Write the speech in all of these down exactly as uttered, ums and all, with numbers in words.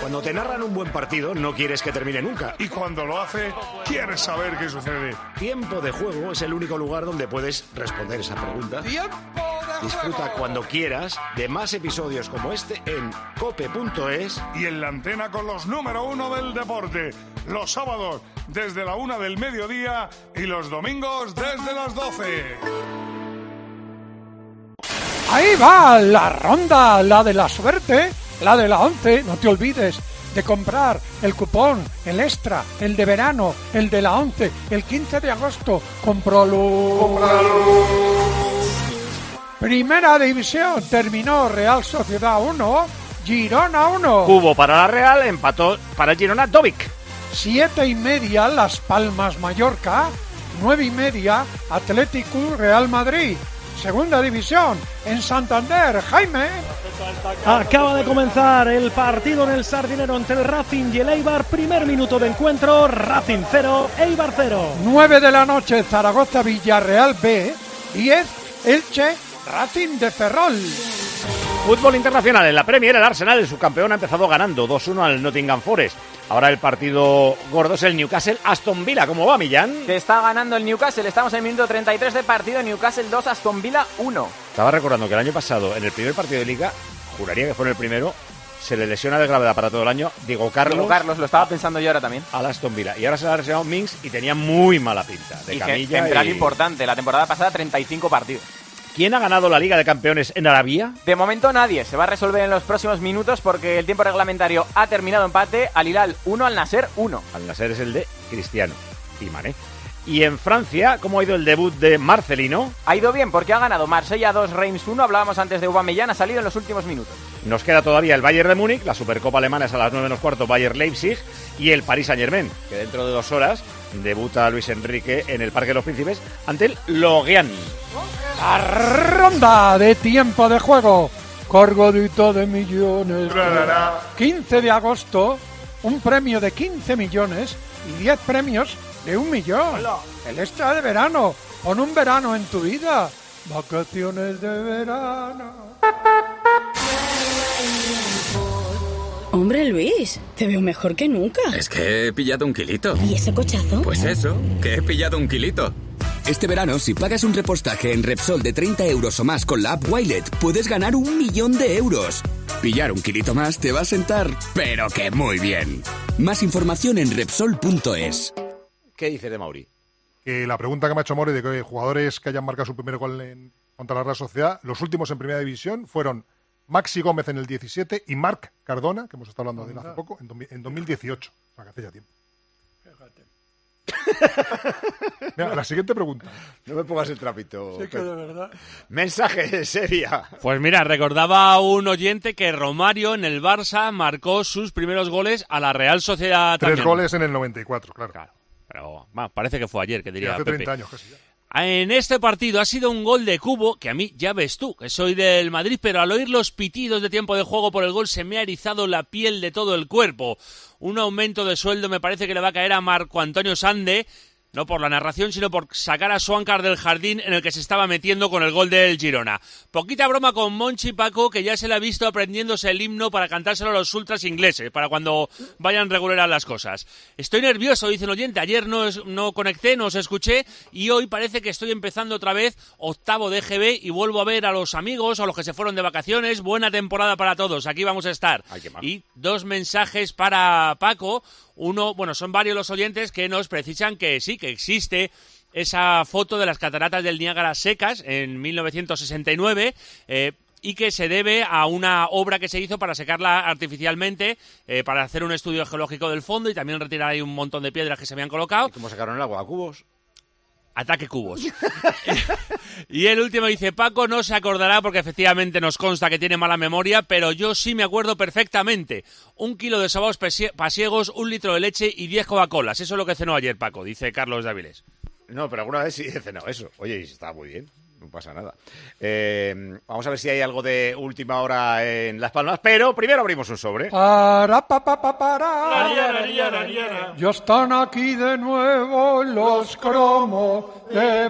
Cuando te narran un buen partido, no quieres que termine nunca. Y cuando lo hace, quieres saber qué sucede. Tiempo de Juego es el único lugar donde puedes responder esa pregunta. ¡Tiempo de Disfruta juego! cuando quieras de más episodios como este en cope punto es. Y en la antena con los número uno del deporte. Los sábados desde la una del mediodía y los domingos desde las doce. Ahí va la ronda, la de la suerte, la de la once. No te olvides de comprar el cupón, el extra, el de verano, el de la once, el quince de agosto. ¡Cómpralo! ¡Cómpralo! Primera división, terminó Real Sociedad uno, Girona uno. Cubo para la Real, empató para el Girona Dovic. Siete y media Las Palmas Mallorca, nueve y media Atlético Real Madrid. Segunda división, en Santander, Jaime. Acaba de comenzar el partido en el Sardinero entre el Racing y el Eibar. Primer minuto de encuentro, Racing cero, Eibar cero. nueve de la noche, Zaragoza Villarreal B. diez, Elche, Racing de Ferrol. Fútbol internacional en la Premier, el Arsenal, el subcampeón, ha empezado ganando dos uno al Nottingham Forest. Ahora el partido gordo es el Newcastle Aston Villa. ¿Cómo va, Millán? Que está ganando el Newcastle. Estamos en el minuto treinta y tres de partido. Newcastle dos, Aston Villa uno. Estaba recordando que el año pasado, en el primer partido de Liga, juraría que fue en el primero, se le lesiona de gravedad para todo el año Diego Carlos. Diego Carlos, lo estaba pensando yo ahora también. Al Aston Villa. Y ahora se le ha lesionado Mings y tenía muy mala pinta. De y camilla central y... importante. La temporada pasada, treinta y cinco partidos. ¿Quién ha ganado la Liga de Campeones en Arabia? De momento nadie. Se va a resolver en los próximos minutos porque el tiempo reglamentario ha terminado empate. Al Hilal uno, Al Nasser uno. Al Nasser es el de Cristiano y Mané. Y en Francia, ¿cómo ha ido el debut de Marcelino? Ha ido bien porque ha ganado Marsella dos, Reims uno. Hablábamos antes de Aubameyang, ha salido en los últimos minutos. Nos queda todavía el Bayern de Múnich, la Supercopa Alemana es a las nueve menos cuarto, Bayern Leipzig, y el Paris Saint-Germain, que dentro de dos horas debuta Luis Enrique en el Parque de los Príncipes ante el Lorient. La ronda de tiempo de juego, cargadito de millones. quince de agosto, un premio de quince millones y diez premios de un millón. El extra de verano, pon un verano en tu vida. Vacaciones de verano. Hombre, Luis, te veo mejor que nunca. Es que he pillado un kilito. ¿Y ese cochazo? Pues eso, que he pillado un kilito. Este verano, si pagas un repostaje en Repsol de treinta euros o más con la app Wilet, puedes ganar un millón de euros. Pillar un kilito más te va a sentar, pero que muy bien. Más información en Repsol punto es. ¿Qué dice de Mauri? Que la pregunta que me ha hecho Mori de que jugadores que hayan marcado su primer gol en, contra la Real Sociedad, los últimos en Primera División fueron Maxi Gómez en el diecisiete y Marc Cardona, que hemos estado hablando de él hace poco, en, do, en dos mil dieciocho. O sea, que hace ya tiempo. Mira, la siguiente pregunta. No me pongas el trapito. Sí, que de verdad. Mensaje de Sevilla. Pues mira, recordaba un oyente que Romario en el Barça marcó sus primeros goles a la Real Sociedad Tres también. goles en el noventa y cuatro, claro. Claro, pero bah, parece que fue ayer, que diría sí, hace Pepe. treinta años casi ya. En este partido ha sido un gol de Cubo, que a mí, ya ves tú, que soy del Madrid, pero al oír los pitidos de tiempo de juego por el gol se me ha erizado la piel de todo el cuerpo. Un aumento de sueldo me parece que le va a caer a Marco Antonio Sande, no por la narración, sino por sacar a Swankar del jardín en el que se estaba metiendo con el gol del Girona. Poquita broma con Monchi Paco, que ya se le ha visto aprendiéndose el himno para cantárselo a los ultras ingleses, para cuando vayan regulares las cosas. Estoy nervioso, dice el oyente, ayer no, es, no conecté, no os escuché, y hoy parece que estoy empezando otra vez octavo de G B y vuelvo a ver a los amigos, a los que se fueron de vacaciones. Buena temporada para todos, aquí vamos a estar. Ay, qué mal. Y dos mensajes para Paco. Uno, bueno, son varios los oyentes que nos precisan que sí, que existe esa foto de las cataratas del Niágara secas en mil novecientos sesenta y nueve eh, y que se debe a una obra que se hizo para secarla artificialmente, eh, para hacer un estudio geológico del fondo y también retirar ahí un montón de piedras que se habían colocado. ¿Y cómo sacaron el agua? ¿A cubos? Ataque cubos. Y el último dice, Paco no se acordará porque efectivamente nos consta que tiene mala memoria, pero yo sí me acuerdo perfectamente. Un kilo de sobaos pasiegos, un litro de leche y diez Coca-Colas. Eso es lo que cenó ayer Paco, dice Carlos Dáviles. No, pero alguna vez sí he cenado eso. Oye, y está muy bien. No pasa nada. Eh, vamos a ver si hay algo de última hora en Las Palmas, pero primero abrimos un sobre. Para, pa, pa, pa, para. Ya están aquí de nuevo los cromos de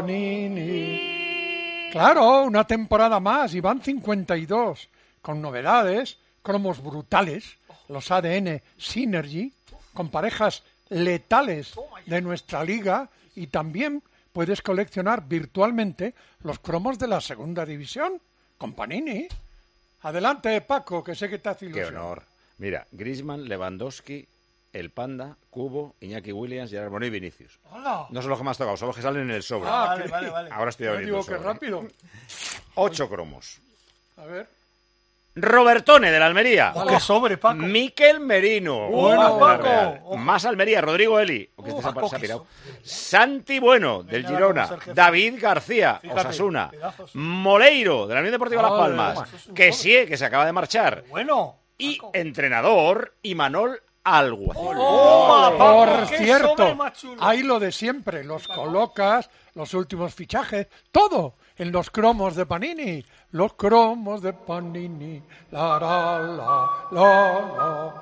Panini. Claro, una temporada más y van cincuenta y dos, con novedades, cromos brutales, los A D N Synergy, con parejas letales de nuestra liga, y también puedes coleccionar virtualmente los cromos de la segunda división con Panini. Adelante, Paco, que sé que te hace ilusión. Qué honor. Mira, Griezmann, Lewandowski, El Panda, Cubo, Iñaki Williams, Gerard Moreno y Vinicius. ¡Hala! No son los que más tocado, son los que salen en el sobre. Ah, vale, vale, vale. Ahora estoy Yo abriendo digo el que sobre. rápido. Ocho cromos. A ver. Robertone, de la Almería. Oh, ¡Qué sobre, Paco! Miquel Merino. Bueno, de la Paco. Real. Oh. Más Almería, Rodrigo Eli. Que este Oh, se ha- Paco, se ha qué pirado. sobre. Santi Bueno, del Venga, Girona. vamos a ser jefe. David García, Fíjate, Osasuna. pedazos. Moleiro, de la Unión Deportiva Las Ay, Palmas. eso es un Que sobre. sí, que se acaba de marchar. Bueno. Y entrenador, Imanol Alguacil. ¡Oh, Paco, Por qué cierto, sobre más chulo! hay lo de siempre, los colocas, los últimos fichajes, todo en los cromos de Panini. Los cromos de Panini. La, la, la, la,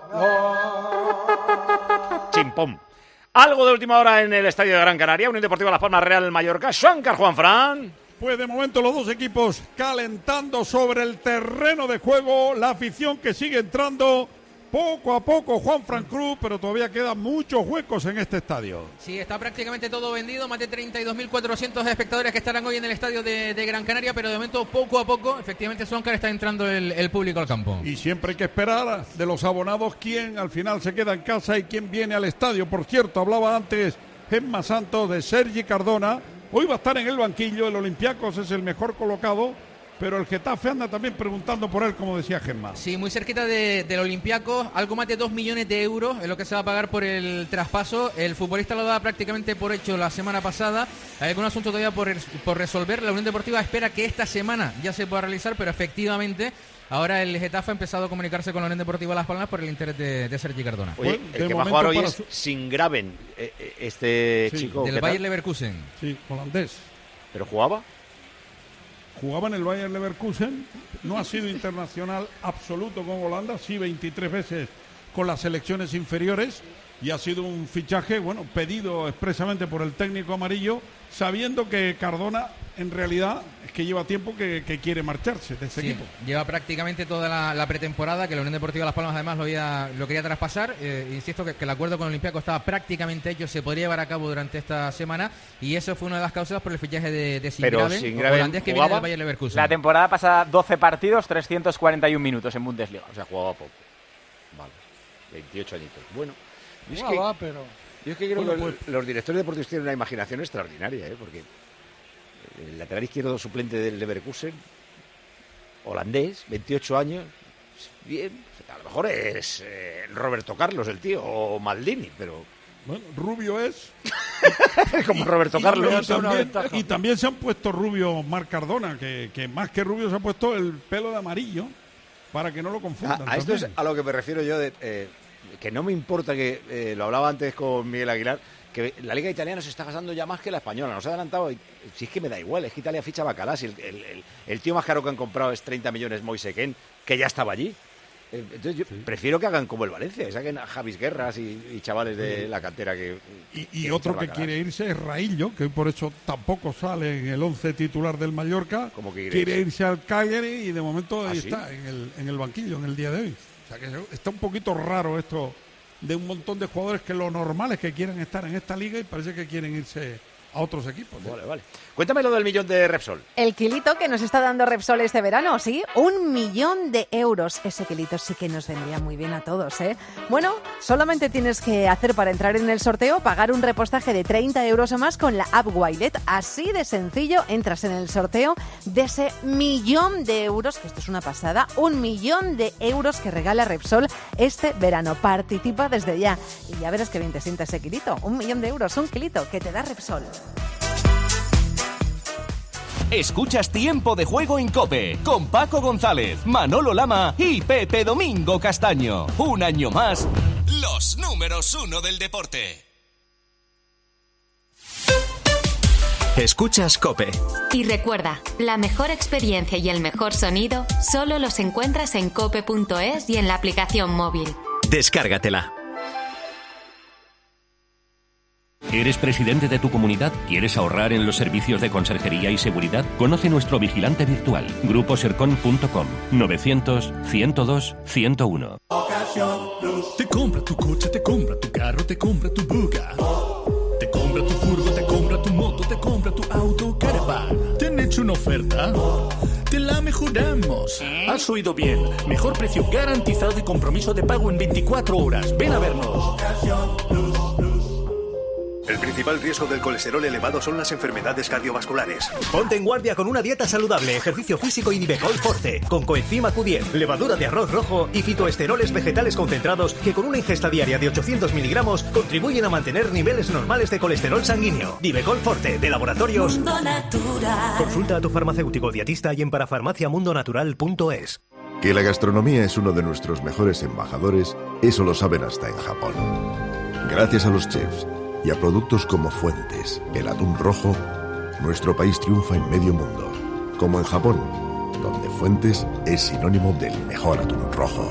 la, la. Chimpón. Algo de última hora en el estadio de Gran Canaria. Unión Deportiva Las Palmas, Real Mallorca. Shankar Juanfran. Pues de momento los dos equipos calentando sobre el terreno de juego. La afición que sigue entrando poco a poco, Juanfran Cruz, pero todavía quedan muchos huecos en este estadio. Sí, está prácticamente todo vendido, más de treinta y dos mil cuatrocientos espectadores que estarán hoy en el estadio de, de Gran Canaria, pero de momento poco a poco, efectivamente, Soncar está entrando el, el público al campo. Y siempre hay que esperar de los abonados quién al final se queda en casa y quién viene al estadio. Por cierto, hablaba antes Gemma Santos de Sergi Cardona. Hoy va a estar en el banquillo, el Olympiacos es el mejor colocado, pero el Getafe anda también preguntando por él, como decía Gemma. Sí, muy cerquita de, del Olympiacos, algo más de dos millones de euros es lo que se va a pagar por el traspaso. El futbolista lo da prácticamente por hecho la semana pasada. Hay algún asunto todavía por, por resolver. La Unión Deportiva espera que esta semana ya se pueda realizar, pero efectivamente ahora el Getafe ha empezado a comunicarse con la Unión Deportiva Las Palmas por el interés de, de Sergi Cardona. Oye, Pues, el de que va a momento jugar hoy para es su- sin Graven, eh, eh, este Sí, chico. Del ¿qué tal? Bayer Leverkusen. Sí, holandés. ¿Pero jugaba? Jugaba en el Bayer Leverkusen, no ha sido internacional absoluto con Holanda, sí veintitrés veces con las selecciones inferiores y ha sido un fichaje, bueno, pedido expresamente por el técnico amarillo, sabiendo que Cardona en realidad es que lleva tiempo que, que quiere marcharse de ese Sí, equipo. lleva prácticamente toda la, la pretemporada, que la Unión Deportiva Las Palmas además lo, había, lo quería traspasar. Eh, insisto que, que el acuerdo con el Olympiacos estaba prácticamente hecho, se podría llevar a cabo durante esta semana y eso fue una de las causas por el fichaje de, de Pero Singraven, Singraven holandés que viene jugaba. del Bayer Leverkusen. La temporada pasada, doce partidos, trescientos cuarenta y un minutos en Bundesliga. O sea, jugaba poco. Vale. veintiocho añitos. Bueno. yo es Ah, que- va, pero... Yo es que creo Bueno, que pues- los, los directores deportivos tienen una imaginación extraordinaria, ¿eh? Porque el lateral izquierdo suplente del Leverkusen, holandés, veintiocho años, bien, a lo mejor es eh, Roberto Carlos el tío, o Maldini, pero Bueno, Rubio es. como Roberto Y- Carlos. Y, también, y también se han puesto Rubio Marc Cardona, que, que más que Rubio se ha puesto el pelo de amarillo para que no lo A, confundan. a esto es también. a lo que me refiero yo, de, eh, que no me importa que, eh, lo hablaba antes con Miguel Aguilar, que la liga italiana se está gastando ya más que la española, nos ha adelantado, y, si es que me da igual, es que Italia ficha Bacalá, si el, el, el, el tío más caro que han comprado es treinta millones Moise Kean, que ya estaba allí. Eh, Entonces yo prefiero que hagan como el Valencia, que saquen a Javis Guerras y, y chavales de Sí. la cantera que... Y, y otro que quiere irse es Raillo, que por eso tampoco sale en el once titular del Mallorca. ¿Cómo que quiere quiere irse? irse al Cagliari y de momento ¿Ah, ahí sí? está, en el, en el banquillo, en el día de hoy. O sea que está un poquito raro esto de un montón de jugadores que lo normal es que quieran estar en esta liga y parece que quieren irse a otros equipos. ¿eh? Vale, vale. Cuéntame lo del millón de Repsol. El kilito que nos está dando Repsol este verano, ¿sí? Un millón de euros. Ese kilito sí que nos vendría muy bien a todos, ¿eh? Bueno, solamente tienes que hacer para entrar en el sorteo, pagar un repostaje de treinta euros o más con la app Wilet. Así de sencillo, entras en el sorteo de ese millón de euros, que esto es una pasada, un millón de euros que regala Repsol este verano. Participa desde ya y ya verás que bien te sienta ese kilito. Un millón de euros, un kilito que te da Repsol. Escuchas Tiempo de Juego en COPE con Paco González, Manolo Lama y Pepe Domingo Castaño. Un año más, los números uno del deporte. Escuchas COPE. Y recuerda, la mejor experiencia y el mejor sonido solo los encuentras en cope punto es y en la aplicación móvil. Descárgatela. ¿Eres presidente de tu comunidad? ¿Quieres ahorrar en los servicios de conserjería y seguridad? Conoce nuestro vigilante virtual, grupo sercon punto com, novecientos, ciento dos, ciento uno. Te compra tu coche, te compra tu carro, te compra tu buga. Te compra tu furgo, te compra tu moto, te compra tu auto, caravan. ¿Te han hecho una oferta? Te la mejoramos. Has oído bien. Mejor precio garantizado y compromiso de pago en veinticuatro horas. Ven a vernos. El principal riesgo del colesterol elevado son las enfermedades cardiovasculares. Ponte en guardia con una dieta saludable, ejercicio físico y Nivecol Forte, con coenzima Q diez, levadura de arroz rojo y fitoesteroles vegetales concentrados que con una ingesta diaria de ochocientos miligramos contribuyen a mantener niveles normales de colesterol sanguíneo. Nivecol Forte, de Laboratorios Mundo Natural. Consulta a tu farmacéutico dietista y en parafarmaciamundonatural punto es. Que la gastronomía es uno de nuestros mejores embajadores, eso lo saben hasta en Japón. Gracias a los chefs y a productos como Fuentes, el atún rojo, nuestro país triunfa en medio mundo, como en Japón, donde Fuentes es sinónimo del mejor atún rojo.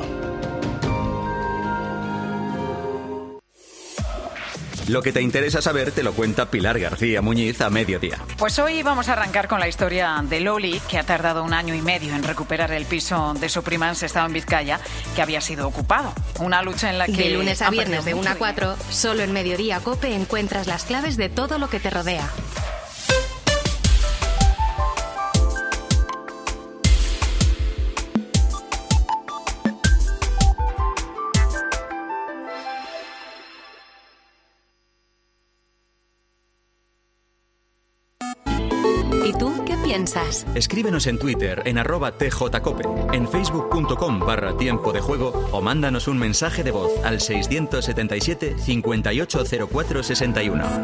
Lo que te interesa saber te lo cuenta Pilar García Muñiz a mediodía. Pues hoy vamos a arrancar con la historia de Loli, que ha tardado un año y medio en recuperar el piso de su prima en Sestao, en Vizcaya, que había sido ocupado. Una lucha en la que... De lunes a viernes de una a cuatro, solo en Mediodía COPE encuentras las claves de todo lo que te rodea. ¿Y tú qué piensas? Escríbenos en Twitter en arroba tjcope, en facebook.com barra tiempo de juego o mándanos un mensaje de voz al seiscientos setenta y siete, cincuenta y ocho cero cuatro sesenta y uno.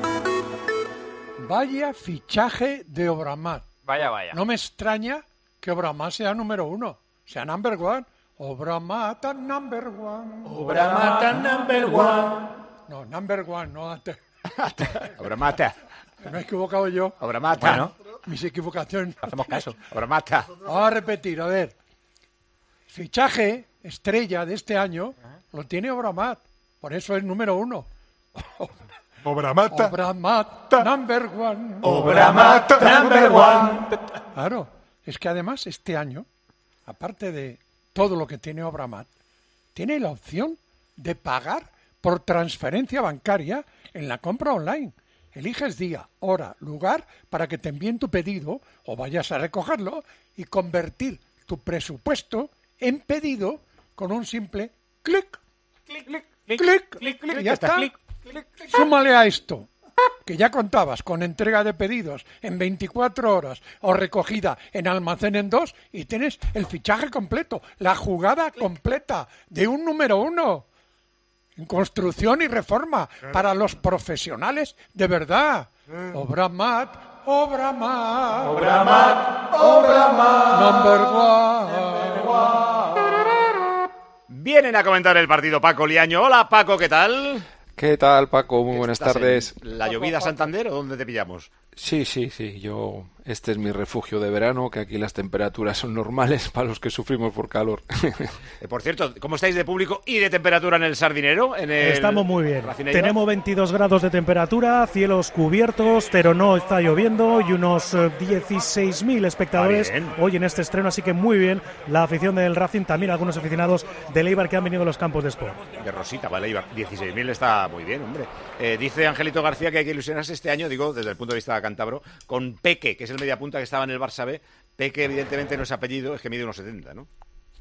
Vaya fichaje de Obramat. Vaya, vaya. No me extraña que Obramat sea número uno, sea number one. Obramat number one. Obramat number one. No, number one, no antes. Obramata. Me he equivocado yo. Obramata. Bueno, mis equivocaciones. Hacemos caso. Obramata. Vamos a repetir, a ver. Fichaje estrella de este año lo tiene Obramat. Por eso es número uno. Obramata. Obramata number one. Obramata number one. Claro. Es que además este año, aparte de todo lo que tiene Obramat, tiene la opción de pagar por transferencia bancaria en la compra online. Eliges día, hora, lugar para que te envíen tu pedido o vayas a recogerlo y convertir tu presupuesto en pedido con un simple clic, clic, clic, clic, clic, clic, y ya está. Clic, clic, clic. Súmale a esto que ya contabas con entrega de pedidos en veinticuatro horas o recogida en almacén en dos y tienes el fichaje completo, la jugada completa de un número uno. En construcción y reforma, claro, para los profesionales de verdad. Mm. Obramat, Obramat, Obramat, Obramat, number one. Number one. Vienen a comentar el partido Paco Liaño. Hola Paco, ¿qué tal? ¿Qué tal, Paco? Muy buenas tardes. ¿La llovida Santander o dónde te pillamos? Sí, sí, sí. Yo, este es mi refugio de verano, que aquí las temperaturas son normales para los que sufrimos por calor. Eh, por cierto, ¿cómo estáis de público y de temperatura en el Sardinero? En el Estamos muy bien. Racineibar. Tenemos veintidós grados de temperatura, cielos cubiertos, pero no está lloviendo y unos eh, dieciséis mil espectadores hoy en este estreno, así que muy bien la afición del Racing, también algunos aficionados del Eibar que han venido a los campos de Sport. De Rosita, vale, Eibar. dieciséis mil está muy bien, hombre. Eh, dice Angelito García que hay que ilusionarse este año, digo, desde el punto de vista cántabro, con Peque, que es el mediapunta que estaba en el Barça B. Peque, evidentemente, no es apellido, es que mide unos setenta, ¿no?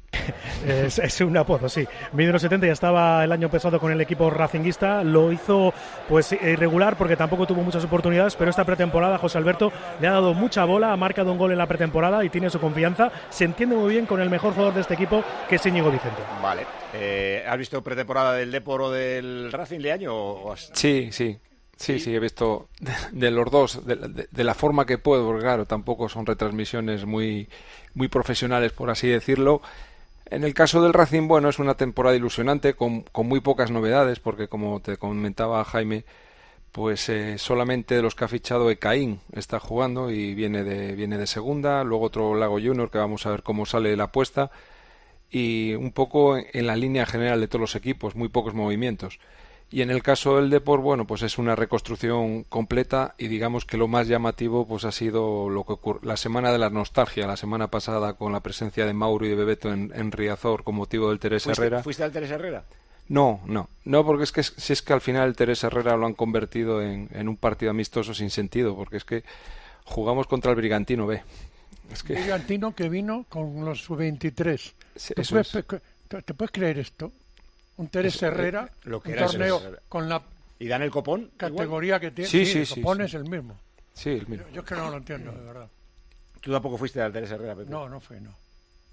Es, es un apodo, sí. Mide unos setenta, ya estaba el año pasado con el equipo racinguista. Lo hizo pues irregular porque tampoco tuvo muchas oportunidades, pero esta pretemporada José Alberto le ha dado mucha bola, ha marcado un gol en la pretemporada y tiene su confianza. Se entiende muy bien con el mejor jugador de este equipo, que es Íñigo Vicente. Vale. Eh, ¿Has visto pretemporada del Depor o del Racing Liaño? O has... Sí, sí. Sí, sí, he visto de, de los dos, de, de, de la forma que puedo, porque claro, tampoco son retransmisiones muy, muy profesionales, por así decirlo. En el caso del Racing, bueno, es una temporada ilusionante, con, con muy pocas novedades, porque como te comentaba Jaime, pues eh, solamente de los que ha fichado Ecaín está jugando y viene de, viene de segunda, luego otro Lago Junior, que vamos a ver cómo sale la apuesta, y un poco en, en la línea general de todos los equipos, muy pocos movimientos. Y en el caso del Depor, bueno, pues es una reconstrucción completa y digamos que lo más llamativo pues ha sido lo que ocurrió la semana de la nostalgia, la semana pasada con la presencia de Mauro y de Bebeto en, en Riazor con motivo del Teresa ¿Fuiste, Herrera. ¿Fuiste al Teresa Herrera? No, no, no, porque es que si es que al final el Teresa Herrera lo han convertido en, en un partido amistoso sin sentido, porque es que jugamos contra el Brigantino B. Es que... Brigantino que vino con los sub veintitrés. Sí, ¿Te, eso puedes, es. ¿te, ¿Te puedes creer esto? Un Teresa Herrera, lo que un era torneo Teresa. con la ¿Y dan el copón? categoría igual? que tiene. Sí, Sí, sí, el sí, copón sí. es el mismo. Sí, el mismo. Yo, yo es que no lo entiendo, de verdad. ¿Tú tampoco fuiste al Teresa Herrera, Pepe? No, no fui, no.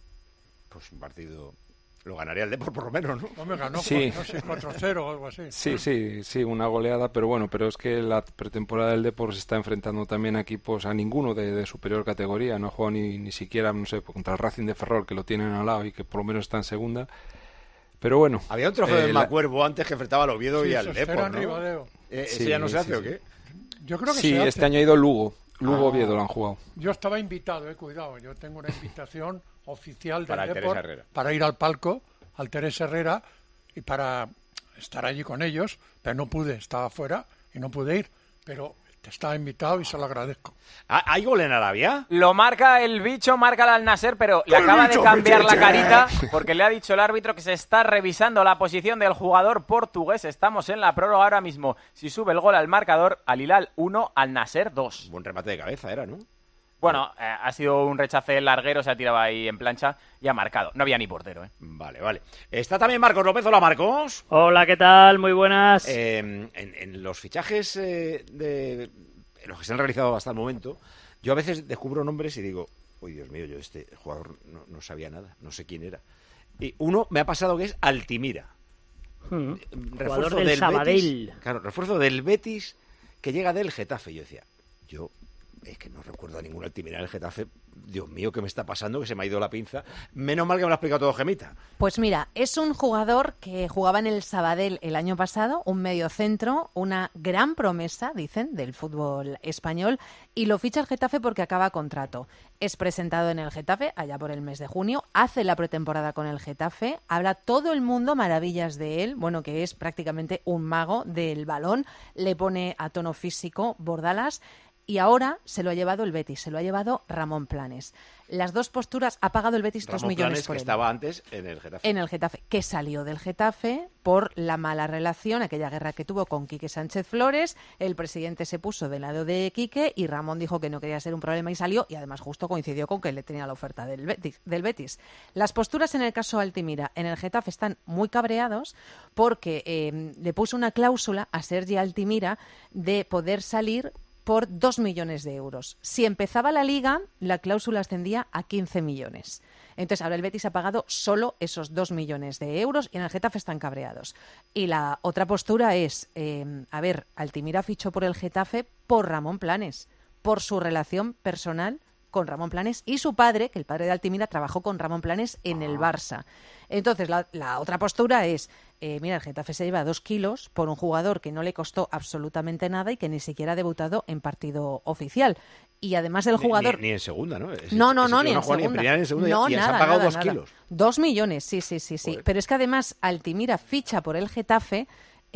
Pues un partido... Lo ganaría el Depor por lo menos, ¿no? No me ganó, Sí. no sé, cuatro cero o algo así. Sí, sí, sí, una goleada, pero bueno, pero es que la pretemporada del Depor se está enfrentando también a equipos, a ninguno de, de superior categoría, no ha jugado ni, ni siquiera, no sé, contra el Racing de Ferrol, que lo tienen al lado y que por lo menos está en segunda, pero bueno. Había un trofeo eh, del la- Macuervo antes que enfrentaba al Oviedo Sí, y al eso Depor, era ¿no? Ribadeo. Eh, ¿Ese Sí, ya no se sí, hace o sí. qué? Yo creo que Sí, se hace. este año ha ido Lugo, Lugo Ah. Oviedo lo han jugado. Yo estaba invitado, eh, cuidado, yo tengo una invitación oficial del Para el Depor Teresa Herrera. para ir al palco, al Teresa Herrera, y para estar allí con ellos, pero no pude, estaba fuera y no pude ir, pero te estaba invitado y se lo agradezco. ¿Ah, ¿Hay gol en Arabia? Lo marca el bicho, marca el Al Nassr, pero le ¡El acaba bicho, de cambiar la bicho! carita porque le ha dicho el árbitro que se está revisando la posición del jugador portugués. Estamos en la prórroga ahora mismo. Si sube el gol al marcador, Al Hilal uno, Al Nassr dos. Buen remate de cabeza era, ¿no? Bueno, eh, ha sido un rechace larguero, se ha tirado ahí en plancha y ha marcado. No había ni portero, ¿eh? Vale, vale. Está también Marcos López. Hola, Marcos. Hola, ¿qué tal? Muy buenas. Eh, en, en los fichajes eh, de en los que se han realizado hasta el momento, yo a veces descubro nombres y digo, uy, Dios mío, yo este jugador no, no sabía nada, no sé quién era. Y uno me ha pasado que es Altimira. Hmm. Refuerzo Jugador del Sabadell. Betis, claro, refuerzo del Betis que llega del Getafe. Yo decía, yo es que no recuerdo a ningún Altimira del Getafe. Dios mío, ¿qué me está pasando? Que se me ha ido la pinza. Menos mal que me lo ha explicado todo Gemita. Pues mira, es un jugador que jugaba en el Sabadell el año pasado, un mediocentro, una gran promesa, dicen, del fútbol español, y lo ficha el Getafe porque acaba contrato. Es presentado en el Getafe allá por el mes de junio, hace la pretemporada con el Getafe, habla todo el mundo maravillas de él, bueno, que es prácticamente un mago del balón, le pone a tono físico Bordalas. Y ahora se lo ha llevado el Betis, se lo ha llevado Ramón Planes. Las dos posturas, ha pagado el Betis dos Ramón millones Planes, por que él. estaba antes en el Getafe. En el Getafe, que salió del Getafe por la mala relación, aquella guerra que tuvo con Quique Sánchez Flores. El presidente se puso del lado de Quique y Ramón dijo que no quería ser un problema y salió, y además justo coincidió con que le tenía la oferta del Betis. Del Betis. Las posturas en el caso Altimira en el Getafe están muy cabreados porque eh, le puso una cláusula a Sergi Altimira de poder salir por dos millones de euros. Si empezaba la Liga, la cláusula ascendía a quince millones. Entonces, ahora el Betis ha pagado solo esos dos millones de euros y en el Getafe están cabreados. Y la otra postura es, eh, a ver, Altimira fichó por el Getafe por Ramón Planes, por su relación personal con Ramón Planes y su padre, que el padre de Altimira trabajó con Ramón Planes en el Barça. Entonces, la, la otra postura es, eh, mira, el Getafe se lleva dos kilos por un jugador que no le costó absolutamente nada y que ni siquiera ha debutado en partido oficial. Y además el Ni- jugador... Ni, ni en segunda, ¿no? Ese- No, no, ese no, tío ni en juega segunda. Ni en segunda No, y les nada, han pagado nada, dos nada. kilos. Dos millones, sí, sí, sí, sí. Pero es que además Altimira ficha por el Getafe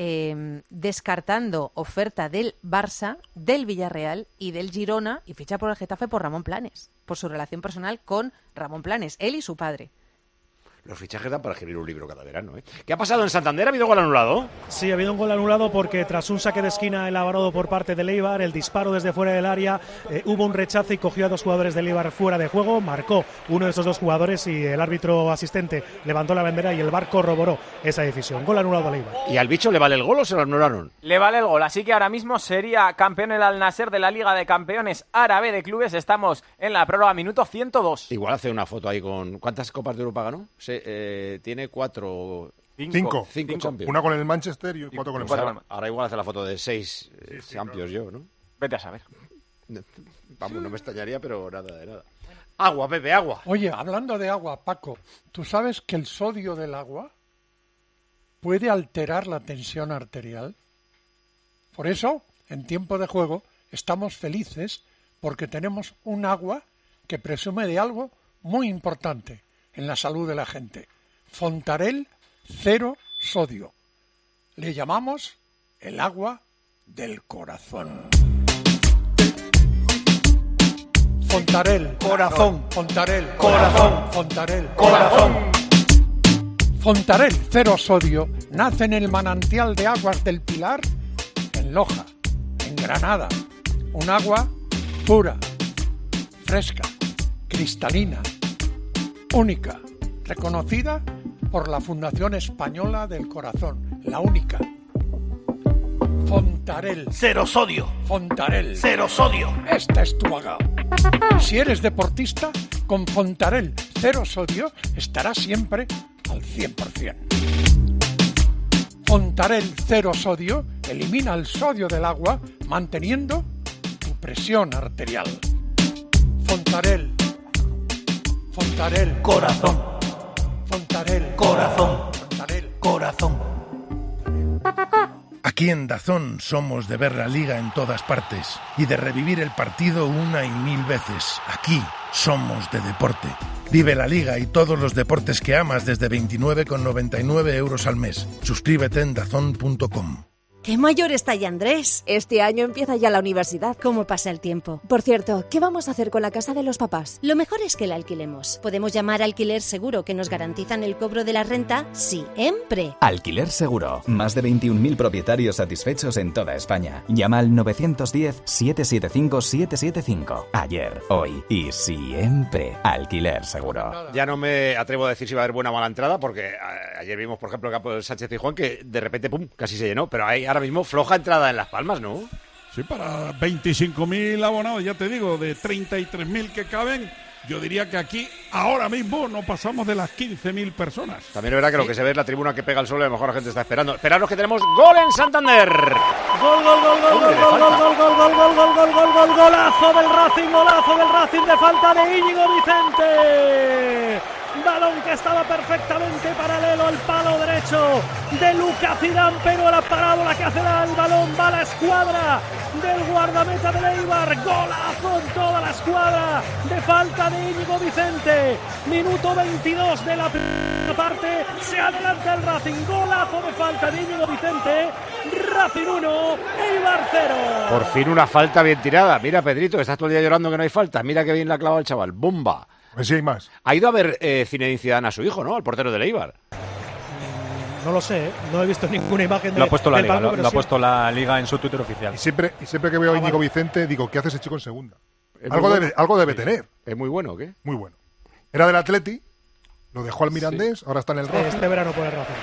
eh, descartando oferta del Barça, del Villarreal y del Girona y ficha por el Getafe por Ramón Planes, por su relación personal con Ramón Planes, él y su padre. Los fichajes dan para escribir un libro cada verano, ¿eh? ¿Qué ha pasado en Santander? ¿Ha habido gol anulado? Sí, ha habido un gol anulado porque tras un saque de esquina elaborado por parte del Eibar, el disparo desde fuera del área, eh, hubo un rechazo y cogió a dos jugadores del Eibar fuera de juego, marcó uno de esos dos jugadores y el árbitro asistente levantó la bandera y el V A R corroboró esa decisión. Gol anulado al Eibar. ¿Y al bicho le vale el gol o se lo anularon? Le vale el gol, así que ahora mismo sería campeón el Al Nassr de la Liga de Campeones Árabe de Clubes. Estamos en la prórroga, minuto ciento dos. Igual hace una foto ahí con... ¿Cuántas Copas de Europa ganó? Se, eh, tiene cuatro... Cinco. Cinco Champions. Una con el Manchester y cuatro con el Pues Barça. ahora, ahora igual hace la foto de seis eh, Sí, sí, Champions yo, ¿no? Vete a saber. Vamos, no me extrañaría, pero nada de nada. Agua, Pepe, agua. Oye, hablando de agua, Paco, ¿tú sabes que el sodio del agua puede alterar la tensión arterial? Por eso, en tiempo de juego, estamos felices porque tenemos un agua que presume de algo muy importante en la salud de la gente. Fontarel Cero Sodio. Le llamamos el agua del corazón. Fontarel, corazón, Fontarel, corazón, Fontarel, corazón. Fontarel cero sodio nace en el manantial de aguas del Pilar, en Loja, en Granada. Un agua pura, fresca, cristalina, única, reconocida por la Fundación Española del Corazón, la única. Fontarel. Cero sodio. Fontarel. Cero sodio. Esta es tu agua. Si eres deportista, con Fontarel cero sodio estarás siempre al cien por ciento. Fontarel cero sodio elimina el sodio del agua manteniendo tu presión arterial. Fontarel. Fontarel. Corazón. Fontarel. Corazón. Fontarel. Corazón. Aquí en DAZN somos de ver la Liga en todas partes y de revivir el partido una y mil veces. Aquí somos de deporte. Vive la Liga y todos los deportes que amas desde veintinueve con noventa y nueve euros al mes. Suscríbete en dazn punto com. ¡Qué mayor está ya Andrés! Este año empieza ya la universidad. ¿Cómo pasa el tiempo? Por cierto, ¿qué vamos a hacer con la casa de los papás? Lo mejor es que la alquilemos. Podemos llamar a Alquiler Seguro, que nos garantizan el cobro de la renta siempre. Alquiler Seguro. Más de veintiún mil propietarios satisfechos en toda España. Llama al nueve uno cero, siete siete cinco, siete siete cinco. Ayer, hoy y siempre. Alquiler Seguro. Ya no me atrevo a decir si va a haber buena o mala entrada, porque a, ayer vimos, por ejemplo, el campo del Sánchez Pizjuán, que de repente, pum, casi se llenó, pero hay ahora mismo floja entrada en Las Palmas, ¿no? Sí, para veinticinco mil abonados, ya te digo, de treinta y tres mil que caben, yo diría que aquí ahora mismo no pasamos de las quince mil personas. También es verdad que lo que se ve es la tribuna que pega el sol y a lo mejor la gente está esperando. Esperaros que tenemos gol en Santander. Gol, gol, gol, gol, gol, gol, gol, gol, gol, gol, gol, gol, gol, gol, gol, golazo del Racing, golazo del Racing de falta de Íñigo Vicente. Balón que estaba perfectamente paralelo al palo derecho de Lucas Zidane, pero la parábola que hace el balón va a la escuadra del guardameta de Eibar. Golazo en toda la escuadra de falta de Íñigo Vicente. Minuto veintidós de la primera parte. Se adelanta el Racing. Golazo de falta de Íñigo Vicente. Racing uno, Eibar cero. Por fin una falta bien tirada. Mira, Pedrito, estás todo el día llorando que no hay falta. Mira que bien la ha clavado el chaval. ¡Bomba! Pues sí hay más. Ha ido a ver eh, Zinedine Zidane a su hijo, ¿no? Al portero del Eibar. No lo sé, ¿eh? No he visto ninguna imagen de Lo ha puesto la del Liga, palco, lo, pero lo ha sí. puesto la Liga en su Twitter oficial. Y siempre, y siempre que veo a Íñigo Vicente, digo, ¿qué hace ese chico en segunda? Es Algo muy debe, bueno. algo debe Sí. tener. ¿Es muy bueno o qué? Muy bueno. Era del Atleti, lo dejó al Mirandés, Sí. ahora está en el Sí, Racing. este verano por el Racing.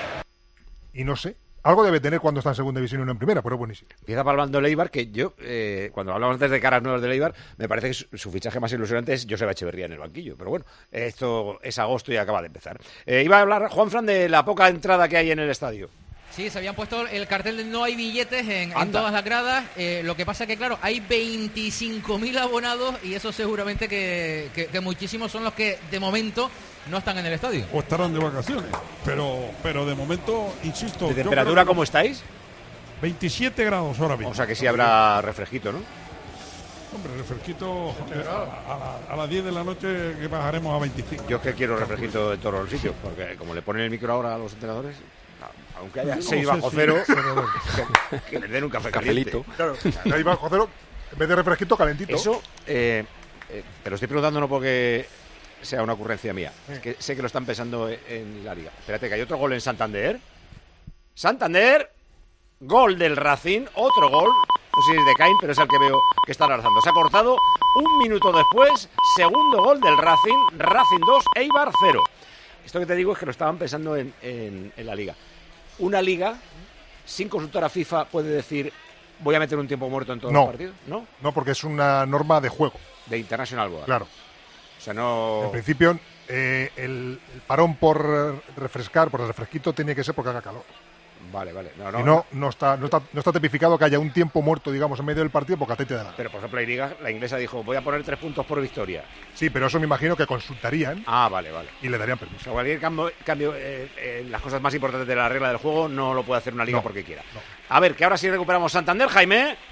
Y no sé, algo debe tener cuando está en segunda división y no en primera, pero es buenísimo. Empieza palmando el Eibar, que yo, eh, cuando hablamos antes de caras nuevas del Eibar, me parece que su, su fichaje más ilusionante es Joseba Echeverría en el banquillo. Pero bueno, esto es agosto y acaba de empezar. Eh, iba a hablar, Juanfran, de la poca entrada que hay en el estadio. Sí, se habían puesto el cartel de no hay billetes en, en Anda. todas las gradas. Eh, lo que pasa que, claro, hay veinticinco mil abonados y eso seguramente que, que, que muchísimos son los que, de momento, no están en el estadio. O estarán de vacaciones. Pero, pero de momento, insisto. ¿De yo temperatura creo que cómo estáis? veintisiete grados ahora mismo. O sea que sí habrá refresquito, ¿no? Hombre, refresquito eh, a, a, la- a las diez de la noche que bajaremos a veinticinco. Yo es que quiero refresquito en todos los sitios, porque como le ponen el micro ahora a los entrenadores, a- aunque haya No seis sé bajo si- cero, pero- que, que les den un café Cafelito. caliente. Claro, ahí bajo cero, en vez de refresquito, calentito. Eso, eh, eh, te lo estoy preguntando no porque sea una ocurrencia mía, es que sé que lo están pensando en, en la liga. Espérate, que hay otro gol en Santander. Santander, gol del Racing, otro gol. No sé si es de Caín, pero es el que veo que está lanzando. Se ha cortado un minuto después, segundo gol del Racing, Racing dos, Eibar cero. Esto que te digo es que lo estaban pensando en, en, en la liga. Una liga, sin consultar a FIFA, puede decir, voy a meter un tiempo muerto en todos No. los partidos. ¿No? No, porque es una norma de juego. De International Board. Claro. O sea, no... En principio, eh, el, el parón por refrescar, por el refresquito, tiene que ser porque haga calor. Vale, vale. No, no, y no, no, está, no, está, no está tipificado que haya un tiempo muerto, digamos, en medio del partido porque a ti te da la... Pero, por ejemplo, la, liga, la inglesa dijo, voy a poner tres puntos por victoria. Sí, pero eso me imagino que consultarían Ah, vale, vale. y le darían O permiso. sea, cualquier cambio, cambio eh, eh, las cosas más importantes de la regla del juego no lo puede hacer una liga No, porque quiera. no. A ver, que ahora sí recuperamos Santander, Jaime.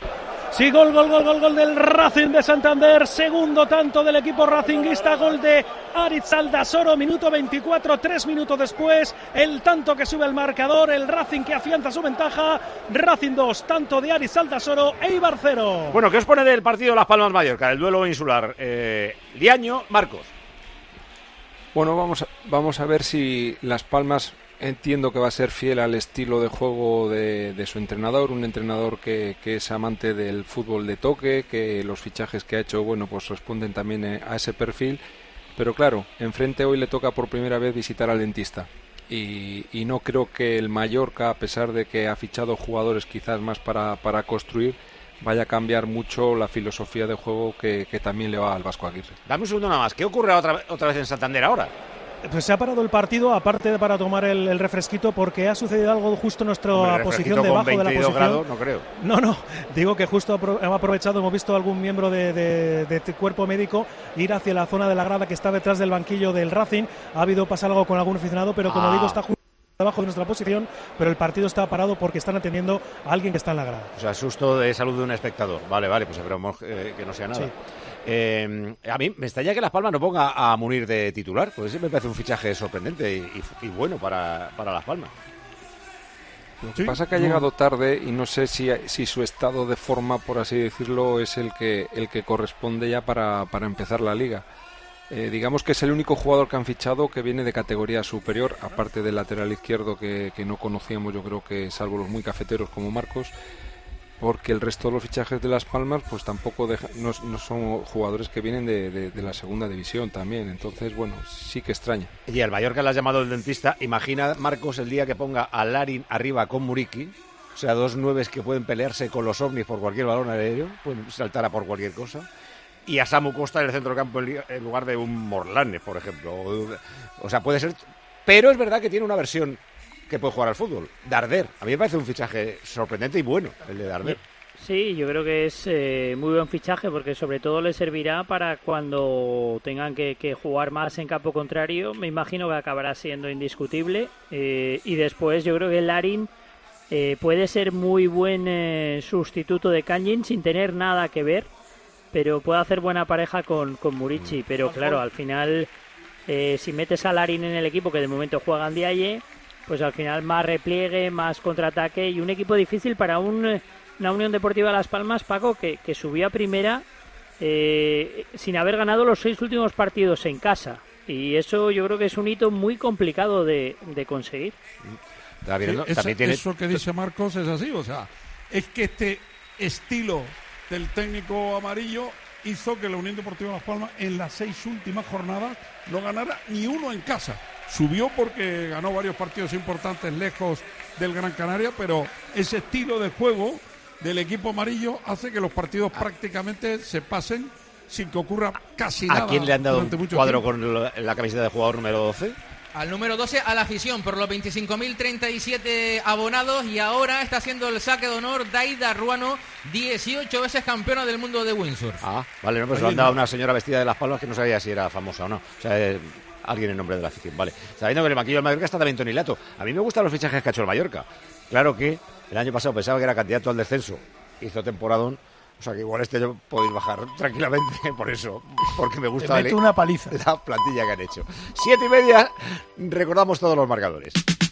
Sí, gol, gol, gol, gol, gol del Racing de Santander. Segundo tanto del equipo racinguista. Gol de Aritz Aldasoro, minuto veinticuatro, tres minutos después. El tanto que sube el marcador. El Racing que afianza su ventaja. Racing dos, tanto de Aritz Aldasoro, Eibar cero. Bueno, ¿qué os pone del partido Las Palmas-Mallorca, el duelo insular? Eh, Liaño, Marcos. Bueno, vamos a, vamos a ver si Las Palmas, entiendo que va a ser fiel al estilo de juego de, de su entrenador, un entrenador que, que es amante del fútbol de toque, que los fichajes que ha hecho, bueno, pues responden también a ese perfil, pero claro, enfrente hoy le toca por primera vez visitar al dentista y, y no creo que el Mallorca, a pesar de que ha fichado jugadores quizás más para, para construir, vaya a cambiar mucho la filosofía de juego que, que también le va al Vasco Aguirre. Dame un segundo nada más, ¿qué ocurre otra, otra vez en Santander ahora? Pues se ha parado el partido, aparte de para tomar el, el refresquito, porque ha sucedido algo justo en nuestra Hombre, posición debajo de la posición. Grados, no creo. No, no, digo que justo hemos aprovechado, hemos visto a algún miembro de, de, de, de cuerpo médico ir hacia la zona de la grada que está detrás del banquillo del Racing. Ha habido pasar algo con algún aficionado, pero como ah. digo, está justo debajo de nuestra posición, pero el partido está parado porque están atendiendo a alguien que está en la grada. O sea, susto de salud de un espectador. Vale, vale, pues esperamos eh, que no sea nada. Sí. Eh, a mí me extraña que Las Palmas no ponga a Munir de titular, porque sí me parece un fichaje sorprendente y, y, y bueno para, para Las Palmas. Lo que sí, pasa es que ha llegado tarde y no sé si, si su estado de forma, por así decirlo, es el que, el que corresponde ya para, para empezar la liga. Eh, digamos que es el único jugador que han fichado que viene de categoría superior, aparte del lateral izquierdo que, que no conocíamos, yo creo que salvo los muy cafeteros como Marcos, porque el resto de los fichajes de Las Palmas pues tampoco deja, no, no son jugadores que vienen de, de, de la segunda división también, entonces bueno, sí que extraña. Y al Mallorca le has llamado el dentista, imagina Marcos el día que ponga a Larin arriba con Muriqui, o sea, dos nueves que pueden pelearse con los ovnis por cualquier balón aéreo, pueden saltar a por cualquier cosa, y a Samu Costa en el centro del campo en lugar de un Morlanes, por ejemplo, o, o sea, puede ser, pero es verdad que tiene una versión que puede jugar al fútbol. Darder, a mí me parece un fichaje sorprendente y bueno, el de Darder. Sí, yo creo que es eh, muy buen fichaje porque sobre todo le servirá para cuando tengan que, que jugar más en campo contrario. Me imagino que acabará siendo indiscutible. Eh, y después yo creo que Larin eh, puede ser muy buen eh, sustituto de Kangin sin tener nada que ver, pero puede hacer buena pareja con, con Muriqui. Pero claro, al final, eh, si metes a Larin en el equipo, que de momento juega Ndiaye, pues al final más repliegue, más contraataque y un equipo difícil para un, una Unión Deportiva Las Palmas, Paco, que, que subió a primera eh, sin haber ganado los seis últimos partidos en casa. Y eso yo creo que es un hito muy complicado de, de conseguir. Sí, eso, tiene... eso que dice Marcos es así, o sea, es que este estilo del técnico amarillo hizo que la Unión Deportiva Las Palmas en las seis últimas jornadas no ganara ni uno en casa. Subió porque ganó varios partidos importantes lejos del Gran Canaria, pero ese estilo de juego del equipo amarillo hace que los partidos prácticamente se pasen sin que ocurra casi nada. ¿A quién le han dado un cuadro tiempo con la camiseta de jugador número doce? Al número doce, a la afición, por los veinticinco mil treinta y siete abonados, y ahora está haciendo el saque de honor Daida Ruano, dieciocho veces campeona del mundo de windsurf. Ah, vale, no, pues lo han dado a una señora vestida de Las Palmas que no sabía si era famosa o no. O sea, eh, alguien en nombre de la afición, vale. Sabiendo que en el banquillo del Mallorca está también Toni Lato. A mí me gustan los fichajes que ha hecho el Mallorca. Claro que el año pasado pensaba que era candidato al descenso, hizo temporadón. O sea que igual este año podéis bajar tranquilamente por eso, porque me gusta Te una paliza. La plantilla que han hecho. Siete y media, recordamos todos los marcadores.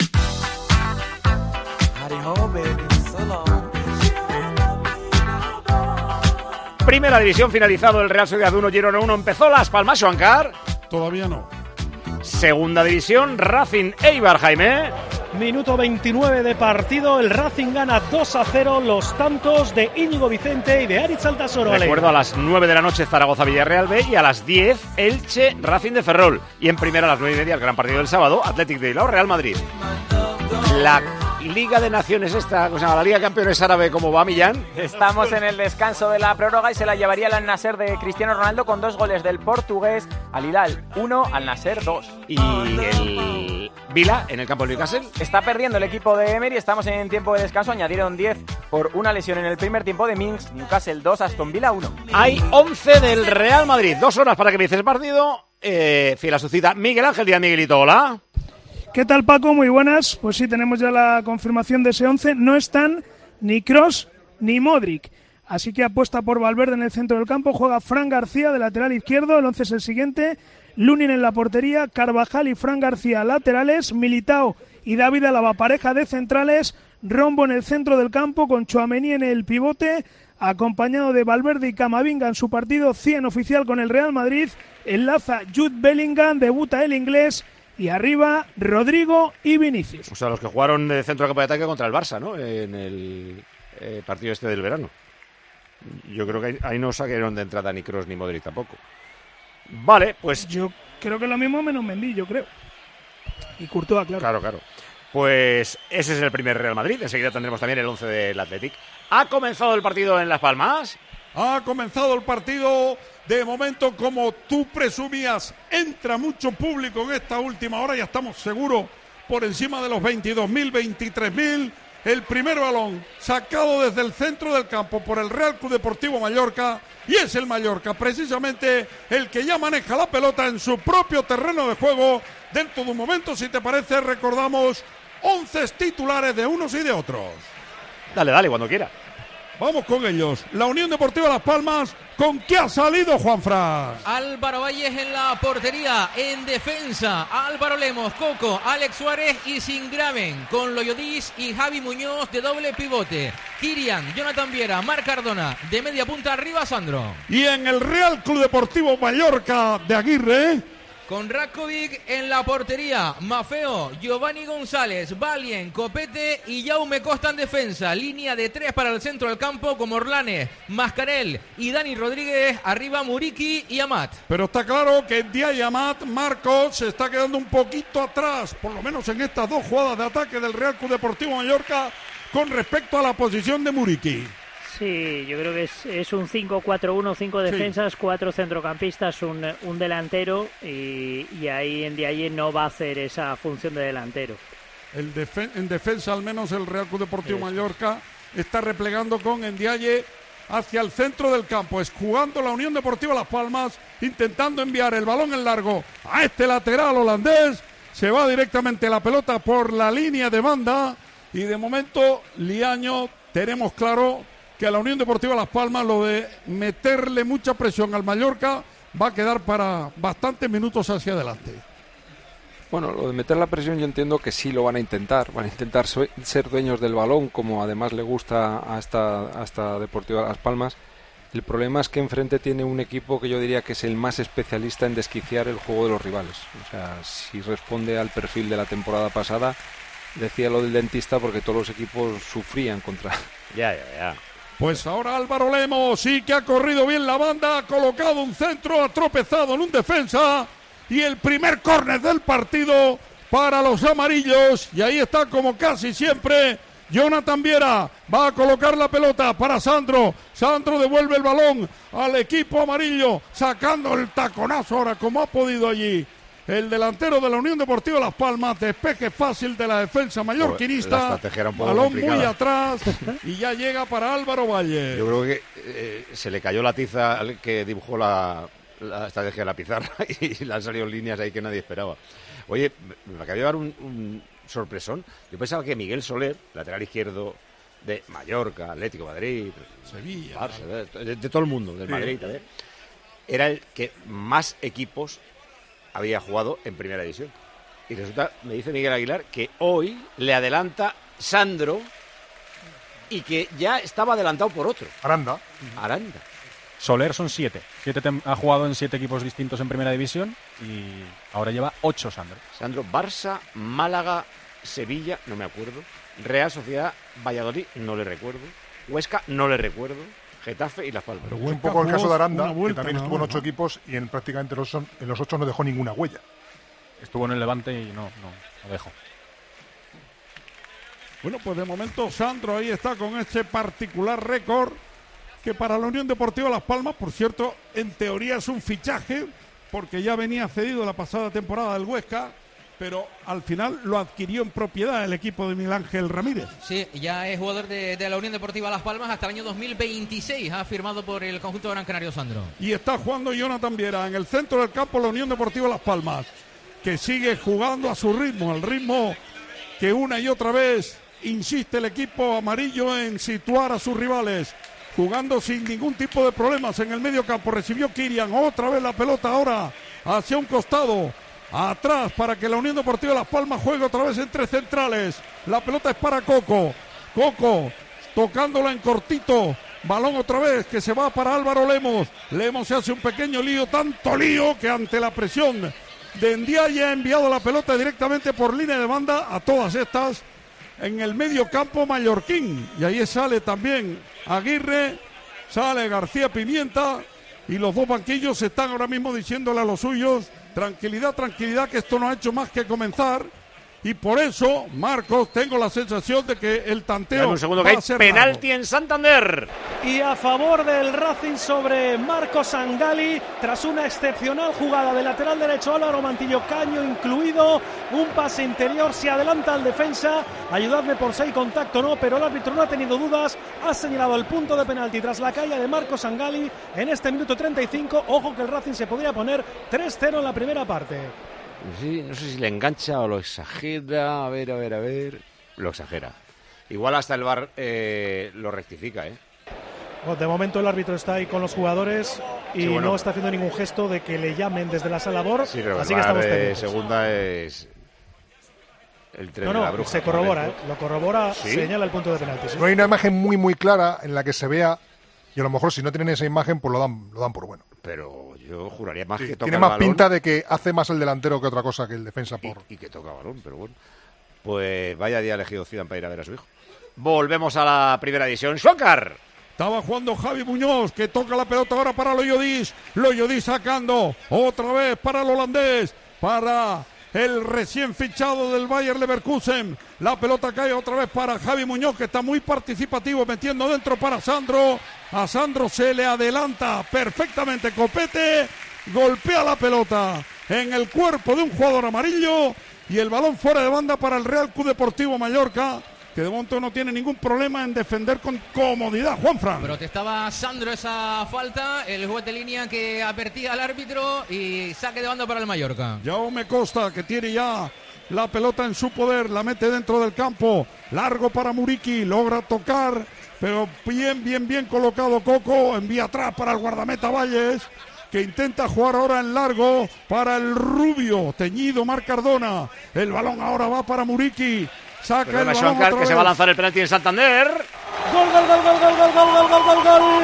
Primera división, finalizado el Real Sociedad uno, Girona uno, empezó Las Palmas, Juancar. Todavía no. Segunda división, Racing Eibar, Jaime. Minuto veintinueve de partido, el Racing gana dos a cero, los tantos de Íñigo Vicente y de Aritz Aldasoro. Recuerdo, a las nueve de la noche Zaragoza-Villarreal B y a las diez Elche Racing de Ferrol. Y en primera a las nueve y media el gran partido del sábado, Athletic de Bilbao Real Madrid. La Liga de Naciones esta, o sea, la Liga de Campeones Árabe, ¿cómo va, Millán? Estamos en el descanso de la prórroga y se la llevaría el Al Nasser de Cristiano Ronaldo con dos goles del portugués, Al Hilal uno, Al Nasser dos. Y el Vila en el campo del Newcastle. Está perdiendo el equipo de Emery, estamos en tiempo de descanso, añadieron diez por una lesión en el primer tiempo de Minx, Newcastle dos, Aston Villa uno. Hay once del Real Madrid, dos horas para que empiece el partido, eh, fiel a su cita, Miguel Ángel Díaz. Miguelito, hola. ¿Qué tal, Paco? Muy buenas. Pues sí, tenemos ya la confirmación de ese once. No están ni Kroos ni Modric. así que apuesta por Valverde en el centro del campo. Juega Fran García de lateral izquierdo, el once es el siguiente: Lunin en la portería, Carvajal y Fran García laterales, Militao y David Alaba pareja de centrales, Rombo en el centro del campo con Tchouaméni en el pivote, acompañado de Valverde y Camavinga en su partido cien oficial con el Real Madrid. Enlaza Jude Bellingham, debuta el inglés, y arriba Rodrigo y Vinicius. O sea, los que jugaron de centro de campo de ataque contra el Barça, ¿no? En el eh, partido este del verano. Yo creo que ahí, ahí no sacaron de entrada ni Kroos ni Modric tampoco. Vale, pues... Yo creo que lo mismo menos Mendy, yo creo. Y Courtois, claro. Claro, claro. Pues ese es el primer Real Madrid. Enseguida tendremos también el once del Athletic. ¿Ha comenzado el partido en Las Palmas? Ha comenzado el partido. De momento, como tú presumías, entra mucho público en esta última hora. Ya estamos seguros por encima de los veintidós mil, veintitrés mil. El primer balón sacado desde el centro del campo por el Real Club Deportivo Mallorca. Y es el Mallorca, precisamente, el que ya maneja la pelota en su propio terreno de juego. Dentro de un momento, si te parece, recordamos once titulares de unos y de otros. Dale, dale, cuando quiera. Vamos con ellos. La Unión Deportiva Las Palmas, ¿con qué ha salido, Juanfran? Álvaro Valles en la portería, en defensa Álvaro Lemos, Coco, Alex Suárez y Singraven, con Loyodis y Javi Muñoz de doble pivote. Kirian, Jonathan Viera, Marc Cardona, de media punta arriba Sandro. Y en el Real Club Deportivo Mallorca de Aguirre, con Ratkovic en la portería, Mafeo, Giovanni González, Valien, Copete y Jaume Costa en defensa. Línea de tres para el centro del campo con Morlanes, Mascarel y Dani Rodríguez. Arriba Muriqui y Amat. Pero está claro que Dia y Amat, Marcos, se está quedando un poquito atrás, por lo menos en estas dos jugadas de ataque del Real Club Deportivo Mallorca, con respecto a la posición de Muriqui. Sí, yo creo que es, es un cinco cuatro uno, cinco defensas, sí. Cuatro centrocampistas, un, un delantero y, y ahí en Ndiaye no va a hacer esa función de delantero. El defen- en defensa al menos el Real Club Deportivo Eso. Mallorca está replegando con Ndiaye hacia el centro del campo, es jugando la Unión Deportiva Las Palmas, intentando enviar el balón en largo a este lateral holandés. Se va directamente la pelota por la línea de banda y de momento, Liaño, tenemos claro que a la Unión Deportiva Las Palmas lo de meterle mucha presión al Mallorca va a quedar para bastantes minutos hacia adelante. Bueno, lo de meter la presión yo entiendo que sí lo van a intentar, van a intentar ser dueños del balón, como además le gusta a esta, a esta Deportiva Las Palmas. El problema es que enfrente tiene un equipo que yo diría que es el más especialista en desquiciar el juego de los rivales. O sea, si responde al perfil de la temporada pasada, decía lo del dentista porque todos los equipos sufrían contra... Ya, ya, ya. Pues ahora Álvaro Lemos sí que ha corrido bien la banda, ha colocado un centro, ha tropezado en un defensa y el primer córner del partido para los amarillos. Y ahí está, como casi siempre, Jonathan Viera va a colocar la pelota para Sandro. Sandro devuelve el balón al equipo amarillo, sacando el taconazo ahora como ha podido allí el delantero de la Unión Deportiva Las Palmas. Despeje fácil de la defensa mallorquinista, balón complicada. Muy atrás y ya llega para Álvaro Valle. Yo creo que eh, se le cayó la tiza al que dibujó la, la estrategia de la pizarra y le han salido líneas ahí que nadie esperaba. Oye, me acaba de llevar un, un sorpresón. Yo pensaba que Miguel Soler, lateral izquierdo de Mallorca, Atlético de Madrid, Sevilla, Barça, de, de, de todo el mundo, del Madrid también, era el que más equipos había jugado en primera división. Y resulta, me dice Miguel Aguilar, que hoy le adelanta Sandro y que ya estaba adelantado por otro. Aranda. Aranda. Soler son siete. siete tem- ha jugado en siete equipos distintos en primera división y ahora lleva ocho Sandro. Sandro, Barça, Málaga, Sevilla, no me acuerdo. Real Sociedad, Valladolid, no le recuerdo. Huesca, no le recuerdo. Getafe y Las Palmas. Pero un poco el caso de Aranda, vuelta, que también estuvo en ocho equipos y en prácticamente los, en los ocho no dejó ninguna huella. Estuvo en el Levante y no, no, no dejó. Bueno, pues de momento Sandro ahí está con este particular récord que para la Unión Deportiva Las Palmas, por cierto, en teoría es un fichaje porque ya venía cedido la pasada temporada del Huesca, pero al final lo adquirió en propiedad el equipo de Miguel Ángel Ramírez. Sí, ya es jugador de, de la Unión Deportiva Las Palmas hasta el año dos mil veintiséis, ha firmado por el conjunto de Gran Canario Sandro. Y está jugando Jonathan Viera en el centro del campo la Unión Deportiva Las Palmas, que sigue jugando a su ritmo, al ritmo que una y otra vez insiste el equipo amarillo en situar a sus rivales. jugando sin ningún tipo de problemas en el medio campo. Recibió Kirian, otra vez la pelota ahora hacia un costado, atrás para que la Unión Deportiva Las Palmas juegue otra vez en tres centrales. La pelota es para Coco. Coco tocándola en cortito. Balón otra vez que se va para Álvaro Lemos. Lemos se hace un pequeño lío, tanto lío que ante la presión de Ndiaye ha enviado la pelota directamente por línea de banda a todas estas en el medio campo mallorquín. Y ahí sale también Aguirre, sale García Pimienta y los dos banquillos están ahora mismo diciéndole a los suyos: tranquilidad, tranquilidad, que esto no ha hecho más que comenzar. Y por eso, Marcos, tengo la sensación de que el tanteo un segundo, va que a hay ser penalti largo. en Santander. Y a favor del Racing sobre Marcos Sangali, tras una excepcional jugada de lateral derecho, Álvaro Mantillo, caño incluido, un pase interior, se adelanta al defensa, ayudadme por si hay contacto o no, pero el árbitro no ha tenido dudas, ha señalado el punto de penalti tras la caída de Marcos Sangali en este minuto treinta y cinco. Ojo que el Racing se podría poner tres cero en la primera parte. Sí, no sé si le engancha o lo exagera. A ver, a ver, a ver. Lo exagera. Igual hasta el V A R eh, lo rectifica, ¿eh? Bueno, de momento el árbitro está ahí con los jugadores y Sí, bueno. no está haciendo ningún gesto de que le llamen desde la sala B O R. Sí, pero así el que V A R estamos de pendientes. segunda es el tren No, de la no, bruja. se corrobora, ¿eh? Lo corrobora, ¿Sí? señala el punto de penalti. ¿sí? No hay una imagen muy, muy clara en la que se vea, y a lo mejor si no tienen esa imagen, pues lo dan, lo dan por bueno. Pero yo juraría más Sí, que toca tiene el más balón pinta de que hace más el delantero que otra cosa que el defensa por... y que toca balón, pero bueno. Pues vaya día elegido Zidane para ir a ver a su hijo. Volvemos a la primera edición. ¡Schwankar! Estaba jugando Javi Muñoz, que toca la pelota ahora para Loyodis. Loyodis sacando otra vez para el holandés, para el recién fichado del Bayer Leverkusen. La pelota cae otra vez para Javi Muñoz, que está muy participativo, metiendo dentro para Sandro. A Sandro se le adelanta perfectamente Copete, golpea la pelota en el cuerpo de un jugador amarillo y el balón fuera de banda para el Real Club Deportivo Mallorca, que de momento no tiene ningún problema en defender con comodidad. Juanfran. Protestaba Sandro esa falta, el juez de línea que advertía al árbitro y saque de banda para el Mallorca. Jaume Costa, que tiene ya la pelota en su poder, la mete dentro del campo, largo para Muriqui, logra tocar, pero bien, bien, bien colocado Coco, envía atrás para el guardameta Valles, que intenta jugar ahora en largo para el rubio, teñido Marc Cardona. El balón ahora va para Muriqui. Saca Perdona, el balón Schwankar, otra que se vez. va a lanzar el penalti en Santander. Gol, gol, gol, gol, gol, gol, gol, gol, gol, gol,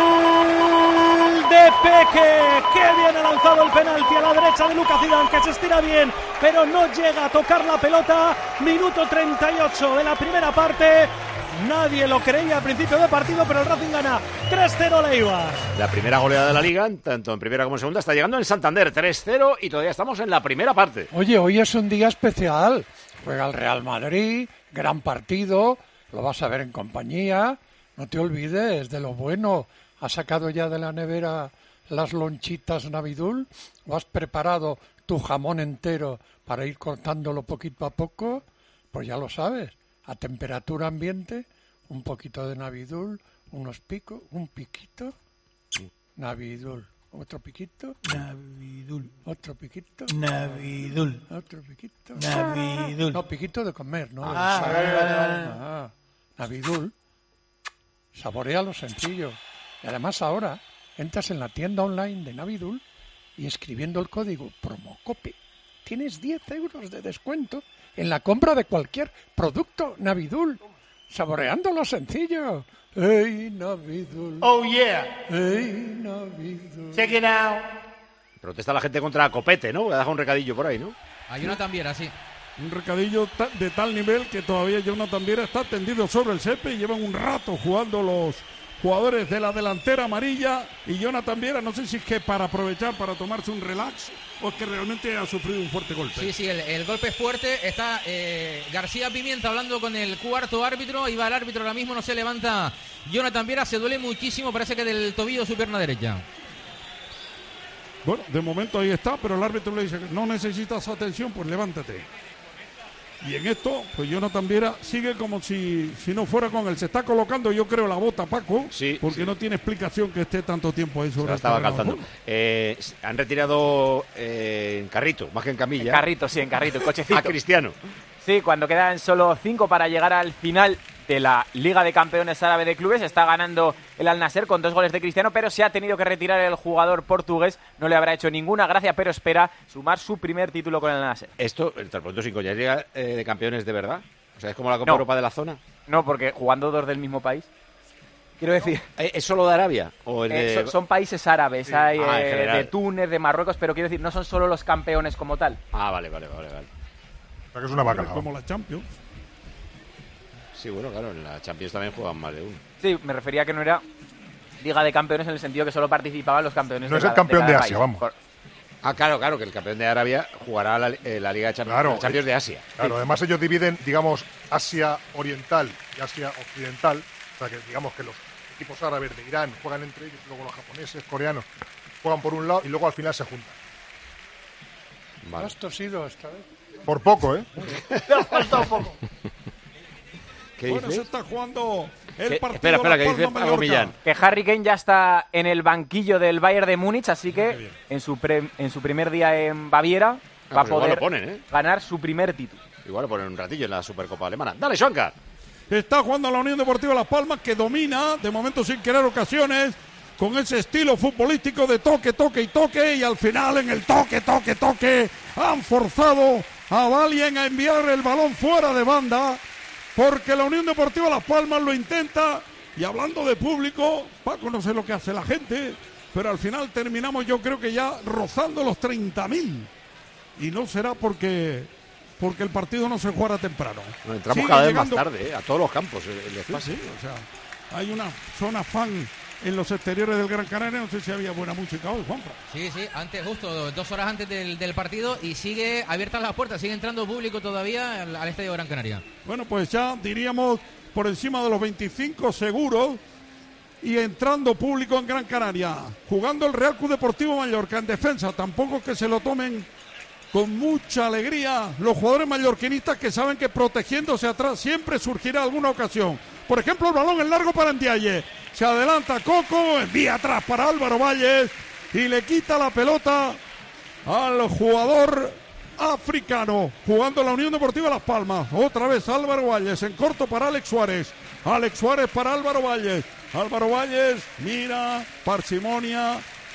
gol de Peque. Qué bien ha lanzado el penalti a la derecha de Lucas Zidane, que se estira bien, pero no llega a tocar la pelota. Minuto treinta y ocho de la primera parte. Nadie lo creía al principio de partido, pero el Racing gana tres cero a Eibar. La primera goleada de la Liga, tanto en primera como en segunda, está llegando en Santander, tres cero, y todavía estamos en la primera parte. Oye, hoy es un día especial. Juega el Real Madrid, gran partido, lo vas a ver en compañía. No te olvides de lo bueno. ¿Has sacado ya de la nevera las lonchitas Navidul? ¿O has preparado tu jamón entero para ir cortándolo poquito a poco? Pues ya lo sabes. A temperatura ambiente, un poquito de Navidul, unos picos, un piquito, Navidul, otro piquito, Navidul, otro piquito, Navidul, otro piquito, Navidul. No, piquito de comer, ¿no? Ah, De vale, vale, vale. Ah, Navidul, saborea lo sencillo. Y además ahora entras en la tienda online de Navidul y escribiendo el código PROMOCOPE tienes diez euros de descuento en la compra de cualquier producto Navidul, saboreando lo sencillo. ¡Ey, Navidul! Oh, yeah. ¡Ey, Navidul! Check it out. Protesta la gente contra Copete, ¿no? Voy a dejar un recadillo por ahí, ¿no? A Jonathan Viera, sí. Un recadillo ta- de tal nivel que todavía Jonathan Viera está tendido sobre el césped y llevan un rato jugando los jugadores de la delantera amarilla. Y Jonathan Viera, no sé si es que para aprovechar, para tomarse un relax, o es que realmente ha sufrido un fuerte golpe. Sí, sí, el, el golpe es fuerte. Está eh, García Pimienta hablando con el cuarto árbitro. Iba el árbitro ahora mismo, no se levanta Jonathan Viera. Se duele muchísimo, parece que del tobillo de su pierna derecha. Bueno, de momento ahí está, pero el árbitro le dice que no necesitas atención, pues levántate. Y en esto, pues Jonathan Viera sigue como si, si no fuera con él. Se está colocando, yo creo, la bota, Paco, sí, porque sí. no tiene explicación que esté tanto tiempo ahí sobre Se la el estaba terreno de calzando. juego. Eh, han retirado eh, en carrito, más que en camilla. En carrito, sí, en carrito, en cochecito. A Cristiano. Sí, cuando quedan solo cinco para llegar al final de la Liga de Campeones Árabe de Clubes. Está ganando el Al Nassr con dos goles de Cristiano, pero se ha tenido que retirar el jugador portugués. No le habrá hecho ninguna gracia, pero espera sumar su primer título con el Al Nassr. Esto, el pronto sin coña, ¿es Liga eh, de Campeones de verdad? O sea, ¿es como la Copa No. Europa de la zona? No, porque jugando dos del mismo país. Quiero decir... ¿Es solo de Arabia? ¿O es de... Eh, son, son países árabes, Sí. hay Ah, en eh, general. de Túnez, de Marruecos, pero quiero decir, no son solo los campeones como tal. Ah, vale, vale, vale, vale. O sea, que es una vaca. Como la Champions. Sí, bueno, claro, en la Champions también juegan más de uno. Sí, me refería a que no era Liga de Campeones en el sentido que solo participaban los campeones No de es el cada- campeón cada de país. Asia, vamos. Por- Ah, claro, claro, que el campeón de Arabia jugará la, eh, la Liga de Champions, Claro, la Champions de Asia. Claro, además ellos dividen, digamos, Asia Oriental y Asia Occidental. O sea, que digamos que los equipos árabes de Irán juegan entre ellos, luego los japoneses, coreanos, juegan por un lado y luego al final se juntan. ¿Lo has tosido esta vez? Por poco, ¿eh? Le ha faltado poco. ¿Qué Bueno, dice? se está jugando el ¿Qué? partido. Espera, espera, La que dice Palma, algo Mallorca. Millán. Que Harry Kane ya está en el banquillo del Bayern de Múnich, así que en su, pre- en su primer día en Baviera Ah, va a pues igual poder lo ponen, ¿eh? ganar su primer título. Igual lo ponen un ratillo en la Supercopa Alemana. ¡Dale, Schwanka! Está jugando la Unión Deportiva Las Palmas, que domina, de momento sin crear ocasiones, con ese estilo futbolístico de toque, toque y toque, y al final en el toque, toque, toque, han forzado a Valien a enviar el balón fuera de banda, porque la Unión Deportiva Las Palmas lo intenta, y hablando de público, Paco, no sé lo que hace la gente, pero al final terminamos yo creo que ya rozando los treinta mil, y no será porque... porque el partido no se jugará temprano. Bueno, entramos Sigue cada vez más llegando- tarde, ¿eh? A todos los campos el, el Sí, espacio. sí, o sea, hay una zona fan en los exteriores del Gran Canaria. No sé si había buena música hoy, Juanpa. Sí, sí, antes, justo dos horas antes del, del partido y sigue abiertas las puertas, sigue entrando público todavía al, al Estadio Gran Canaria. Bueno, pues ya diríamos por encima de los veinticinco seguros y entrando público en Gran Canaria. Jugando el Real Club Deportivo Mallorca en defensa, tampoco que se lo tomen con mucha alegría los jugadores mallorquinistas, que saben que protegiéndose atrás siempre surgirá alguna ocasión. Por ejemplo, el balón en largo para Ndiaye. Se adelanta Coco, envía atrás para Álvaro Valles y le quita la pelota al jugador africano, jugando la Unión Deportiva Las Palmas. Otra vez Álvaro Valles en corto para Alex Suárez. Alex Suárez para Álvaro Valles. Álvaro Valles mira, parsimonia,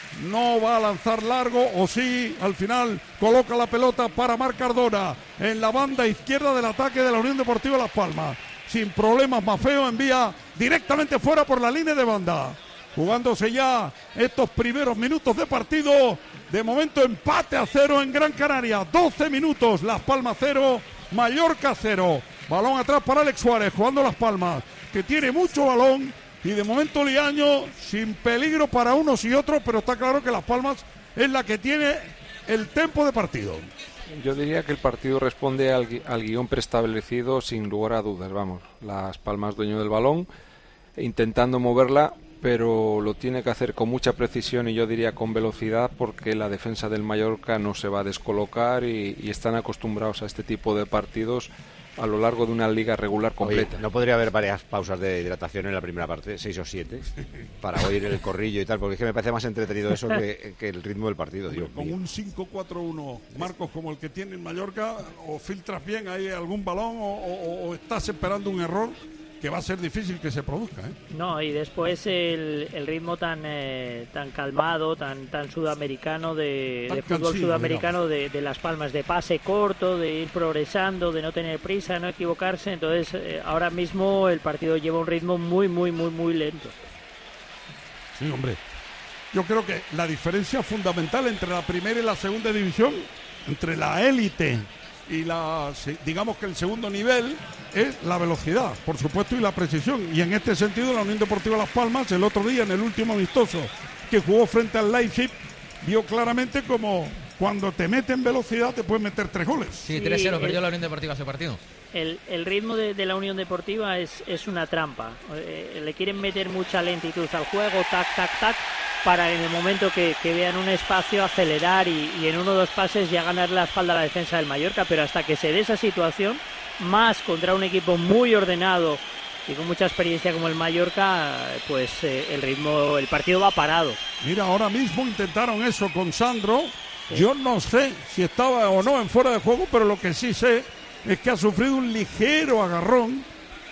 no va a lanzar largo, o sí, al final coloca la pelota para Marc Cardona en la banda izquierda del ataque de la Unión Deportiva Las Palmas. Sin problemas, Mafeo envía directamente fuera por la línea de banda. Jugándose ya estos primeros minutos de partido. De momento empate a cero en Gran Canaria. doce minutos, Las Palmas cero, Mallorca cero. Balón atrás para Alex Suárez, jugando Las Palmas, que tiene mucho balón. Y de momento Liaño sin peligro para unos y otros, pero está claro que Las Palmas es la que tiene el tempo de partido. Yo diría que el partido responde al, gui- al guión preestablecido sin lugar a dudas. Vamos, Las Palmas dueño del balón, intentando moverla, pero lo tiene que hacer con mucha precisión y yo diría con velocidad, porque la defensa del Mallorca no se va a descolocar y, y están acostumbrados a este tipo de partidos a lo largo de una liga regular completa. Oye, ¿no podría haber varias pausas de hidratación en la primera parte, seis o siete, para oír el corrillo y tal? Porque es que me parece más entretenido eso que, que el ritmo del partido, Dios Con mío. un cinco cuatro uno, Marcos, como el que tiene en Mallorca, o filtras bien ahí algún balón o, o- o estás esperando un error que va a ser difícil que se produzca, ¿eh? No, y después el, el ritmo tan eh, tan calmado, tan tan sudamericano de, Tan de fútbol cansino, sudamericano de, de Las Palmas, de pase corto, de ir progresando, de no tener prisa, no equivocarse. Entonces, eh, ahora mismo el partido lleva un ritmo muy, muy, muy, muy lento. Sí, hombre. Yo creo que la diferencia fundamental entre la primera y la segunda división, entre la élite y la, se- digamos que el segundo nivel, es la velocidad, por supuesto, y la precisión. Y en este sentido, la Unión Deportiva Las Palmas, el otro día en el último amistoso que jugó frente al Leipzig, vio claramente como cuando te meten velocidad te pueden meter tres goles. Sí, tres cero, perdió la Unión Deportiva ese partido. El, el ritmo de, de la Unión Deportiva es, es una trampa. Eh, le quieren meter mucha lentitud al juego, tac, tac, tac, para en el momento que, que vean un espacio acelerar y, y en uno o dos pases ya ganar la espalda a la defensa del Mallorca, pero hasta que se dé esa situación, más contra un equipo muy ordenado y con mucha experiencia como el Mallorca, pues eh, el ritmo, el partido va parado. Mira, ahora mismo intentaron eso con Sandro. Yo no sé si estaba o no en fuera de juego, pero lo que sí sé es que ha sufrido un ligero agarrón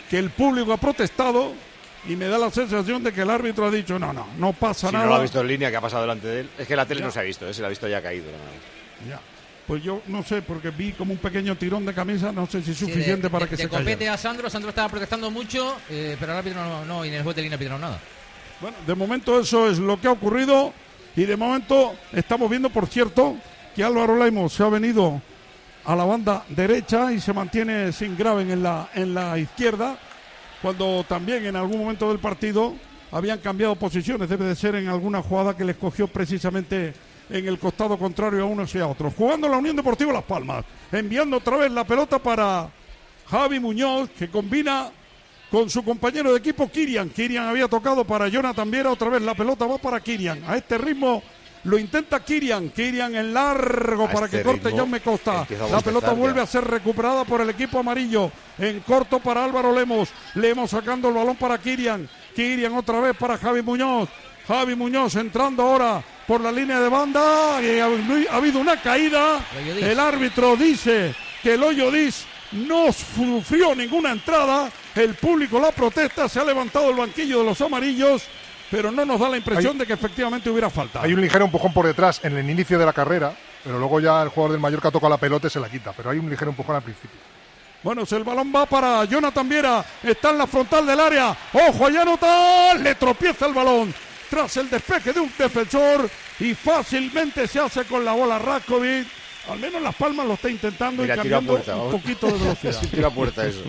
que el público ha protestado y me da la sensación de que el árbitro ha dicho no, no, no pasa si nada. Si no lo ha visto en línea, que ha pasado delante de él. Es que la tele ya. no se ha visto, ¿eh? Si la ha visto ya ha caído. ¿No? Ya. Pues yo no sé, porque vi como un pequeño tirón de camisa, no sé si es suficiente sí, de, para de, que de se compete calle. a Sandro, Sandro estaba protestando mucho, eh, pero el árbitro no, no, y en el juez de línea pidieron nada. Bueno, de momento eso es lo que ha ocurrido y de momento estamos viendo, por cierto, que Álvaro Lemos se ha venido a la banda derecha y se mantiene sin Graven en la, en la izquierda, cuando también en algún momento del partido habían cambiado posiciones, debe de ser en alguna jugada que les cogió precisamente en el costado contrario a unos y a otros. Jugando la Unión Deportiva Las Palmas, enviando otra vez la pelota para Javi Muñoz, que combina con su compañero de equipo Kirian. Kirian había tocado para Jonathan Viera, otra vez la pelota va para Kirian. A este ritmo lo intenta Kirian, Kirian en largo a para este que corte Jaume Costa. La pelota vuelve a ser recuperada por el equipo amarillo. En corto para Álvaro Lemos. Lemos sacando el balón para Kirian. Kirian otra vez para Javi Muñoz. Javi Muñoz entrando ahora por la línea de banda. Y ha, ha habido una caída. El árbitro dice que el Hoyodis no sufrió ninguna entrada. El público la protesta. Se ha levantado el banquillo de los amarillos, pero no nos da la impresión hay, de que efectivamente hubiera falta. Hay un ligero empujón por detrás en el inicio de la carrera, pero luego ya el jugador del Mallorca toca la pelota y se la quita, pero hay un ligero empujón al principio. Bueno, el balón va para Jonathan Viera, está en la frontal del área, ojo a Jonathan, le tropieza el balón tras el despeje de un defensor y fácilmente se hace con la bola Ratkovic. Al menos Las Palmas lo está intentando. Mira, y cambiando puerta, un poquito de velocidad. Tira puerta eso.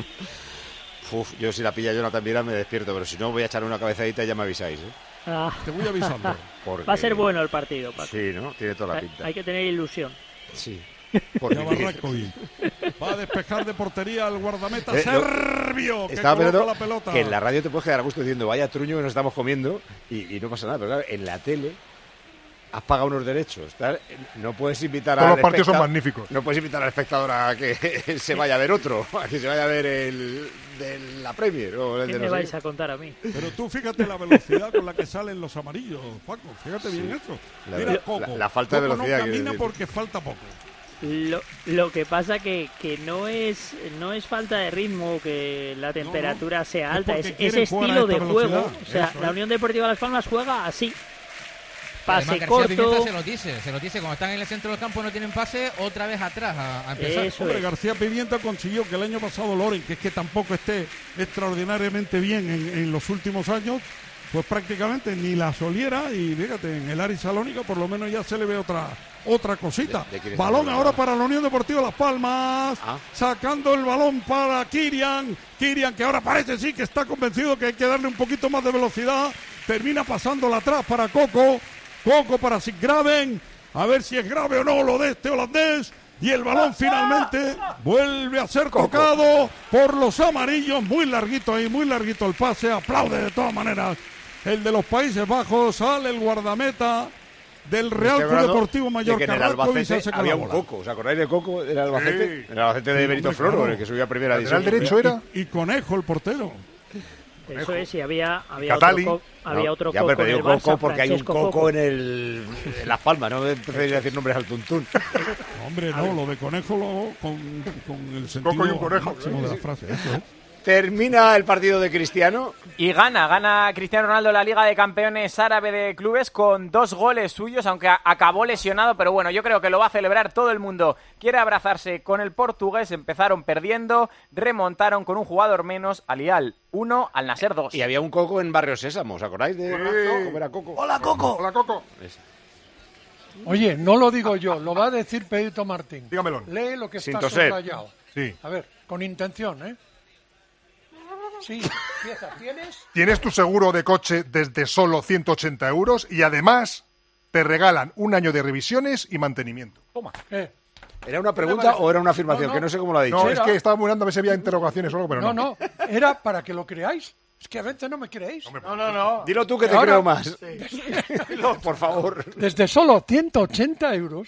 Uf, yo si la pilla Jonathan Viera me despierto, pero si no voy a echar una cabezadita y ya me avisáis, ¿eh? Ah. Te voy avisando. Porque... Va a ser bueno el partido, Paco. Sí, ¿no? Tiene toda la pinta. Hay que tener ilusión. Sí. Ya va Ratkovic. Va a despejar de portería al guardameta eh, serbio, que estaba coloca la pelota. Que en la radio te puedes quedar a gusto diciendo vaya truño que nos estamos comiendo y, y no pasa nada, pero claro, en la tele has pagado unos derechos, ¿tal? No puedes invitar Todos a los partidos son magníficos. No puedes invitar al espectador a que se vaya a ver otro, a que se vaya a ver el de la Premier o el ¿Qué de me no vais sé. a contar a mí? Pero tú fíjate la velocidad con la que salen los amarillos, Paco, fíjate sí. bien eso. La, Mira, la, Coco. La, la falta Coco de velocidad. No camina porque falta poco. Lo, lo que pasa que, que no es no es falta de ritmo que la temperatura no, no. sea alta, es, es ese estilo de juego. O sea, eso, la Unión Deportiva Las Palmas juega así. Pase Además, corto. Pimienta se lo dice, se lo dice, cuando están en el centro del campo no tienen pase, otra vez atrás a, a empezar. Eso Hombre, es. García Pimienta consiguió que el año pasado Loren, que es que tampoco esté extraordinariamente bien en, en los últimos años, pues prácticamente ni la soliera, y fíjate, en el Aris Salónica por lo menos ya se le ve otra otra cosita. ¿De, de balón ahora para la Unión Deportiva Las Palmas, ah. sacando el balón para Kirian, Kirian que ahora parece sí que está convencido que hay que darle un poquito más de velocidad, termina pasándola atrás para Coco, Coco para Siggraven, a ver si es grave o no lo de este holandés, y el balón finalmente vuelve a ser Coco. Tocado por los amarillos, muy larguito ahí, muy larguito el pase, aplaude de todas maneras el de los Países Bajos, sale el guardameta del Real Club Deportivo Mallorca. Que en el Albacete había un Coco, ¿os acordáis de Coco? El Albacete, sí. el Albacete de Benito sí, Floro, claro. El que subía a primera división. ¿El derecho era? Y, y Conejo, el portero. Eso es, y había, había otro, co había no, otro ya, Coco pero en el Coco Barça, porque Francesco hay un Coco Coco. en, el, en Las Palmas, no empecéis a decir nombres al tuntún. No, hombre, no, lo de Conejo lo, con, con el sentido Coco y un conejo, máximo de la frase, eso, ¿eh? Termina el partido de Cristiano. Y gana, gana Cristiano Ronaldo la Liga de Campeones Árabe de Clubes con dos goles suyos, aunque acabó lesionado, pero bueno, yo creo que lo va a celebrar todo el mundo. Quiere abrazarse con el portugués, empezaron perdiendo, remontaron con un jugador menos, Al Hilal uno, Al Nasser dos. Y había un Coco en Barrio Sésamo, ¿os acordáis de sí. ¿Cómo era Coco? ¡Hola, Coco! ¡Hola, Coco! Esa. Oye, no lo digo yo, lo va a decir Pedrito Martín. Dígamelo. Lee lo que Sin está toser. subrayado. Sí. A ver, con intención, ¿eh? Sí, empieza. ¿Tienes? Tienes tu seguro de coche desde solo ciento ochenta euros y además te regalan un año de revisiones y mantenimiento. Toma. Eh. ¿Era una pregunta o era una afirmación? No, no. Que no sé cómo lo ha dicho. No, Era... es que estaba mirando a ver si había interrogaciones o algo, pero no. No, no, era para que lo creáis. Es que a veces no me creéis. No, no, no. Dilo tú que te Ahora, creo más. Sí. Dilo, por favor. Desde solo ciento ochenta euros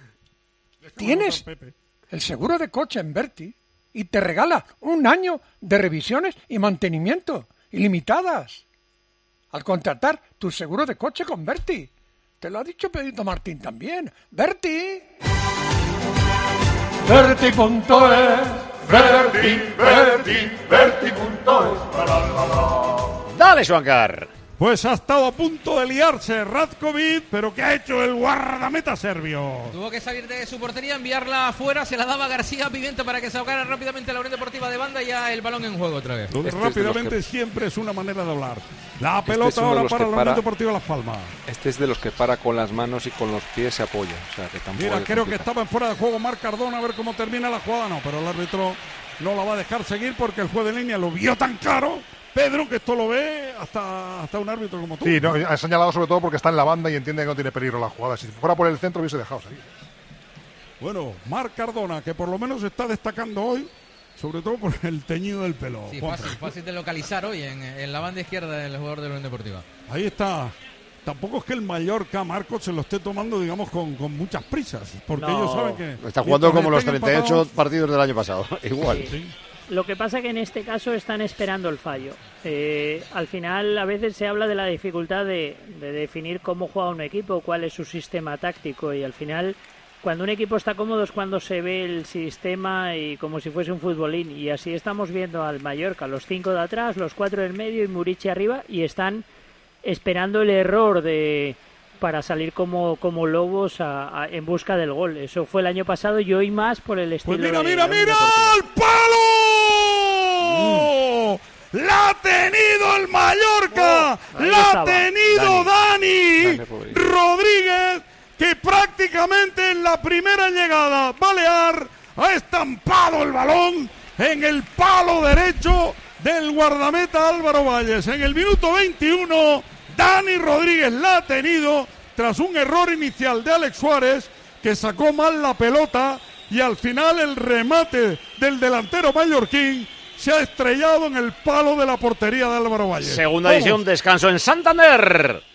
tienes el seguro de coche en Berti y te regala un año de revisiones y mantenimiento ilimitadas al contratar tu seguro de coche con Berti. Te lo ha dicho Pedrito Martín también. Berti. Berti punto es Verdi, Verdi, Verdi punto es. Dale, Suancar. Pues ha estado a punto de liarse Ratkovic, pero ¿qué ha hecho el guardameta serbio? Tuvo que salir de su portería, enviarla afuera, se la daba García Pimienta para que se ahogara rápidamente la Unión Deportiva de Banda y ya el balón en juego otra vez. Este rápidamente que... siempre es una manera de hablar. La este pelota ahora para la para... Unión Deportiva Las Palmas. Este es de los que para con las manos y con los pies se apoya. O sea, que tampoco Mira, creo complica. que estaba en fuera de juego Marc Cardona, a ver cómo termina la jugada. No, pero el árbitro no la va a dejar seguir porque el juez de línea lo vio tan claro. Pedro, que esto lo ve hasta, hasta un árbitro como tú. Sí, no, ha señalado sobre todo porque está en la banda y entiende que no tiene peligro la jugada. Si fuera por el centro hubiese dejado seguir. Bueno, Marc Cardona, que por lo menos está destacando hoy, sobre todo por el teñido del pelo. Sí, fácil, fácil de localizar hoy en, en la banda izquierda del jugador de la Unión Deportiva. Ahí está. Tampoco es que el Mallorca, Marcos, se lo esté tomando, digamos, con, con muchas prisas, porque No. ellos saben que... Está jugando como los estén treinta y ocho empatados, partidos del año pasado, igual. Sí. Sí. Lo que pasa que en este caso están esperando el fallo. Eh, al final a veces se habla de la dificultad de, de definir cómo juega un equipo, cuál es su sistema táctico y al final cuando un equipo está cómodo es cuando se ve el sistema y como si fuese un futbolín y así estamos viendo al Mallorca, los cinco de atrás, los cuatro en medio y Murici arriba y están esperando el error de para salir como, como lobos a, a, en busca del gol. Eso fue el año pasado y hoy más por el estilo. Pues mira, de mira, la mira, ¡al palo! Mm. ¡La ha tenido el Mallorca! Oh, ¡La ha estaba. tenido Dani, Dani Rodríguez. Rodríguez! Que prácticamente en la primera llegada Balear ha estampado el balón en el palo derecho del guardameta Álvaro Valles. En el minuto veintiuno, Dani Rodríguez la ha tenido tras un error inicial de Alex Suárez, que sacó mal la pelota y al final el remate del delantero mallorquín se ha estrellado en el palo de la portería de Álvaro Valles. Segunda Vamos. edición, descanso en Santander.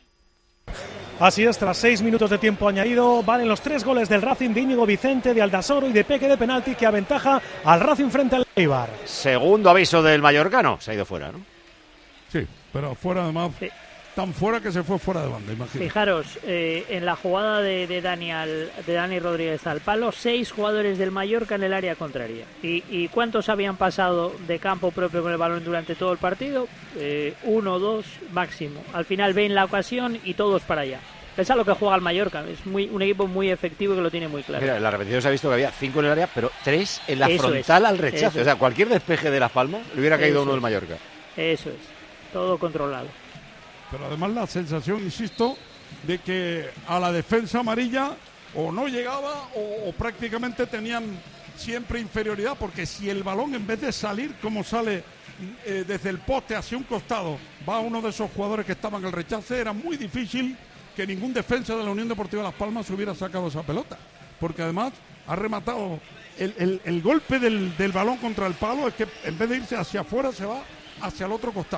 Así es, tras seis minutos de tiempo añadido, valen los tres goles del Racing de Íñigo Vicente, de Aldasoro y de Peque de penalti que aventaja al Racing frente al Eibar. Segundo aviso del mallorcano, se ha ido fuera, ¿no? Sí, pero fuera además, sí. tan fuera que se fue fuera de banda, imagínate. Fijaros, eh, en la jugada de, de, Dani al, de Dani Rodríguez al palo, seis jugadores del Mallorca en el área contraria. ¿Y, y cuántos habían pasado de campo propio con el balón durante todo el partido? Eh, uno, dos, máximo. Al final ven la ocasión y todos para allá. Pesa lo que juega el Mallorca, es muy, un equipo muy efectivo y que lo tiene muy claro. Mira, en la repetición se ha visto que había cinco en el área, pero tres en la Eso frontal es, al rechazo. eso O sea, es. cualquier despeje de Las Palmas le hubiera caído Eso uno del es. Mallorca. Eso es, todo controlado. Pero además la sensación, insisto, de que a la defensa amarilla o no llegaba o, o prácticamente tenían siempre inferioridad, porque si el balón en vez de salir como sale eh, desde el poste hacia un costado, va a uno de esos jugadores que estaban en el rechace, era muy difícil que ningún defensa de la Unión Deportiva Las Palmas hubiera sacado esa pelota, porque además ha rematado el, el, el golpe del, del balón contra el palo, es que en vez de irse hacia afuera se va hacia el otro costado.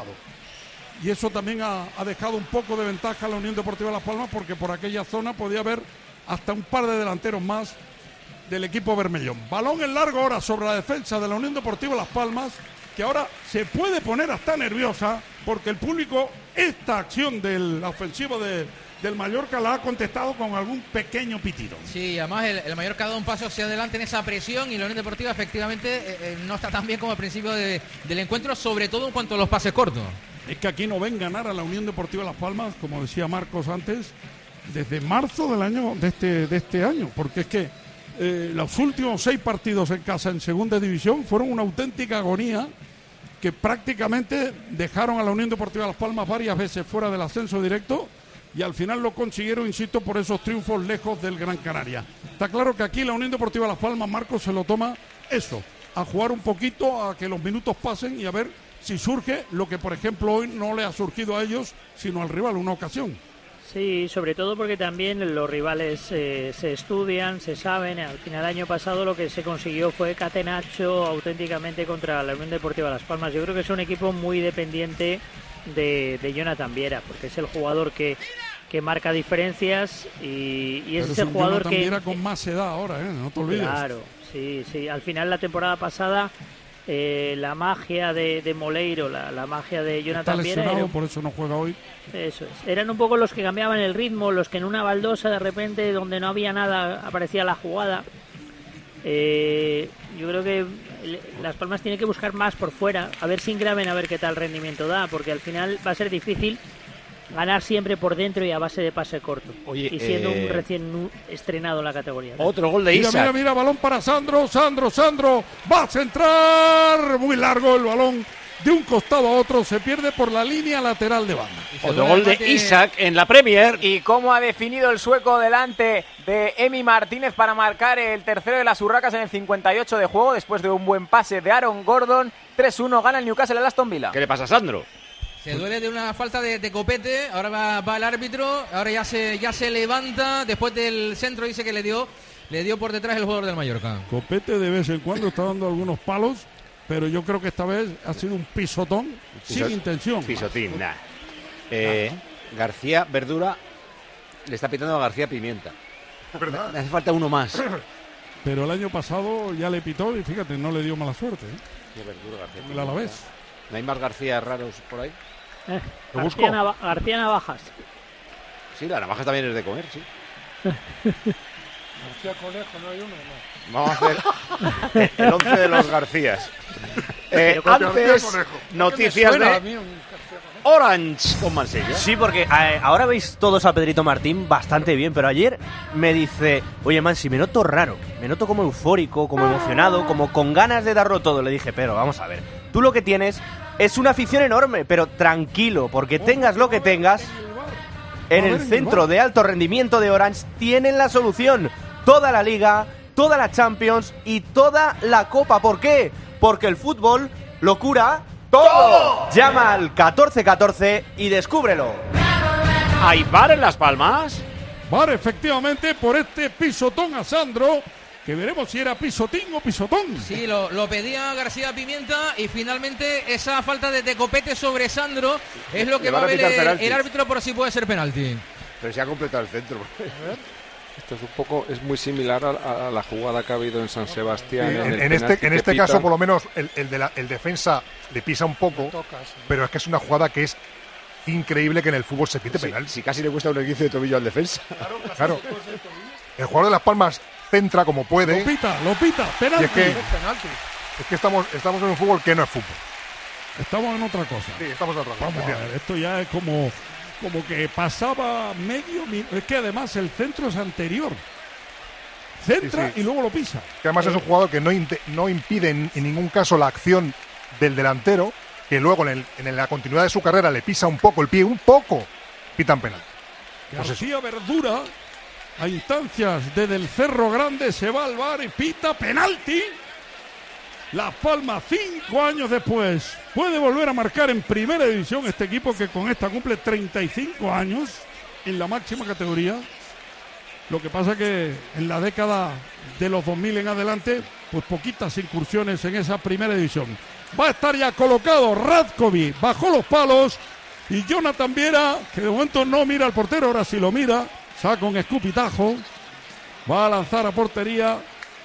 Y eso también ha, ha dejado un poco de ventaja a la Unión Deportiva Las Palmas, porque por aquella zona podía haber hasta un par de delanteros más del equipo bermellón. Balón en largo ahora sobre la defensa de la Unión Deportiva Las Palmas, que ahora se puede poner hasta nerviosa, porque el público esta acción de la ofensiva de, del Mallorca la ha contestado con algún pequeño pitido. Sí, además el, el Mallorca ha dado un paso hacia adelante en esa presión y la Unión Deportiva efectivamente eh, eh, no está tan bien como al principio de, del encuentro, sobre todo en cuanto a los pases cortos. Es que aquí no ven ganar a la Unión Deportiva Las Palmas, como decía Marcos antes, desde marzo del año de este, de este año, porque es que eh, los últimos seis partidos en casa en segunda división fueron una auténtica agonía, que prácticamente dejaron a la Unión Deportiva Las Palmas varias veces fuera del ascenso directo y al final lo consiguieron, insisto, por esos triunfos lejos del Gran Canaria. Está claro que aquí la Unión Deportiva Las Palmas, Marcos, se lo toma eso, a jugar un poquito, a que los minutos pasen y a ver si surge lo que, por ejemplo, hoy no le ha surgido a ellos, sino al rival, una ocasión. Sí, sobre todo porque también los rivales eh, se estudian, se saben. Al final, el año pasado lo que se consiguió fue catenacho auténticamente contra la Unión Deportiva Las Palmas. Yo creo que es un equipo muy dependiente de, de Jonathan Viera, porque es el jugador que, que marca diferencias y, y es Pero ese es un jugador Jonathan que... Viera con más edad ahora, ¿eh? No te olvides. Claro, sí, sí. Al final, la temporada pasada... Eh, la magia de, de Moleiro, la, la magia de Jonathan Viera. Está lesionado, era, por eso no juega hoy. Eso es. Eran un poco los que cambiaban el ritmo, los que en una baldosa de repente donde no había nada aparecía la jugada. Eh, Yo creo que Las Palmas tiene que buscar más por fuera, a ver sin Graven, a ver qué tal rendimiento da, porque al final va a ser difícil ganar siempre por dentro y a base de pase corto. Oye, y siendo eh... un recién estrenado en la categoría. Otro gol de Isaac. Mira, mira, mira, balón para Sandro, Sandro, Sandro, va a centrar, muy largo el balón, de un costado a otro, se pierde por la línea lateral de banda. Otro gol de Isaac en la Premier. Y cómo ha definido el sueco delante de Emi Martínez para marcar el tercero de las Urracas en el cincuenta y ocho de juego, después de un buen pase de Aaron Gordon. tres uno gana el Newcastle al Aston Villa. ¿Qué le pasa a Sandro? Se duele de una falta de, de Copete, ahora va, va el árbitro, ahora ya se ya se levanta, después del centro dice que le dio le dio por detrás el jugador del Mallorca. Copete de vez en cuando está dando algunos palos, pero yo creo que esta vez ha sido un pisotón Pisot, sin intención. Pisotín, nada. Eh, García Verdura le está pitando a García Pimienta. ¿Verdad? Le hace falta uno más. Pero el año pasado ya le pitó y fíjate, no le dio mala suerte. ¿eh? García Verdura, García El Alavés. ¿No hay más García raros por ahí? Eh, García, Nava García Navajas. Sí, la navajas también es de comer, sí. García Conejo, ¿no hay uno? No. Vamos a hacer el once de los Garcías. Eh, antes, noticias de Orange con Marsella. Sí, porque eh, ahora veis todos a Pedrito Martín bastante bien, pero ayer me dice, oye, Mansi, me noto raro, me noto como eufórico, como emocionado, como con ganas de darlo todo. Le dije, pero vamos a ver, tú lo que tienes es una afición enorme, pero tranquilo, porque tengas lo que tengas, en el centro de alto rendimiento de Orange tienen la solución. Toda la Liga, toda la Champions y toda la Copa. ¿Por qué? Porque el fútbol lo cura todo. Llama al catorce catorce y descúbrelo. ¿Hay bar en Las Palmas? Bar, efectivamente, por este pisotón a Sandro, que veremos si era pisotín o pisotón. Sí, lo, lo pedía García Pimienta y finalmente esa falta de, de Copete sobre Sandro es lo que va a ver el, el árbitro por si puede ser penalti. Pero se ha completado el centro. Esto es un poco, es muy similar a, a la jugada que ha habido en San Sebastián. Sí, en, en, el en este, en este pita. caso, por lo menos, el, el, de la, el defensa le pisa un poco, toca, sí. Pero es que es una jugada que es increíble que en el fútbol se pite sí, penal. Si casi le cuesta un esguince de tobillo al defensa. Claro, claro. El jugador de Las Palmas centra como puede. Lo pita, lo pita, penalti. Y es que, es que estamos, estamos en un fútbol que no es fútbol. Estamos en otra cosa. Sí, estamos en otra cosa. Vamos a ver, esto ya es como, como que pasaba medio minuto. Es que además el centro es anterior. Centra sí, sí. Y luego lo pisa. Que además eh. es un jugador que no, no impide en, en ningún caso la acción del delantero, que luego en, el, en la continuidad de su carrera le pisa un poco el pie, un poco, pitan penal. García pues Verdura, a instancias de Del Cerro Grande, se va al bar y pita penalti. Las Palmas, cinco años después, puede volver a marcar en primera división este equipo que con esta cumple treinta y cinco años en la máxima categoría. Lo que pasa que en la década de los dos mil en adelante, pues poquitas incursiones en esa primera división. Va a estar ya colocado Radkovic bajo los palos y Jonathan Viera, que de momento no mira al portero, ahora sí lo mira, saca un escupitajo, va a lanzar a portería.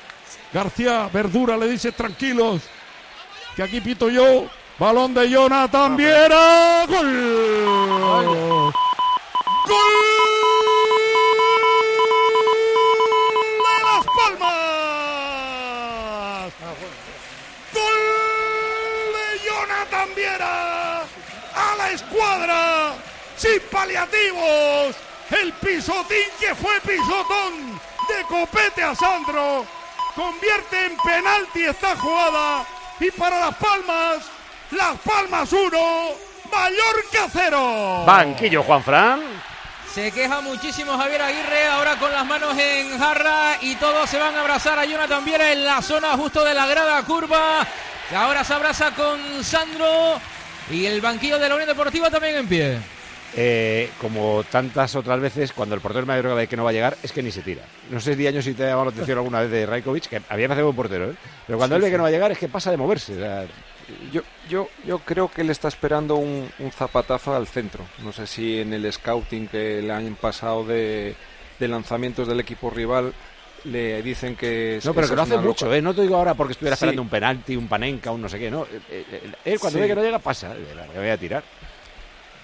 García Verdura le dice tranquilos, que aquí pito yo. Balón de Jonathan Viera. ¡Gol! ¡Gol! Palmas. Gol de Jonathan Viera a la escuadra sin paliativos. El pisotín que fue pisotón de Copete a Sandro convierte en penalti esta jugada y para Las Palmas, Las Palmas uno, Mallorca cero. Banquillo, Juanfran. Se queja muchísimo Javier Aguirre, ahora con las manos en jarra y todos se van a abrazar a Jonathan Viera en la zona justo de la grada curva. Ahora se abraza con Sandro y el banquillo de la Unión Deportiva también en pie. Eh, como tantas otras veces, cuando el portero Mallorca ve que no va a llegar, es que ni se tira. No sé si años si te ha llamado la atención alguna vez de Rajkovic, que había me hace buen portero, ¿eh? Pero cuando sí, él ve sí. que no va a llegar, es que pasa de moverse. O sea, Yo, yo, yo creo que él está esperando un, un zapatazo al centro. No sé si en el scouting que le han pasado de, de lanzamientos del equipo rival le dicen que... No, pero que lo hace mucho, ¿eh? No te digo ahora porque estuviera sí. esperando un penalti, un panenca, un no sé qué, ¿no? Él cuando sí. ve que no llega, pasa. Le voy a tirar.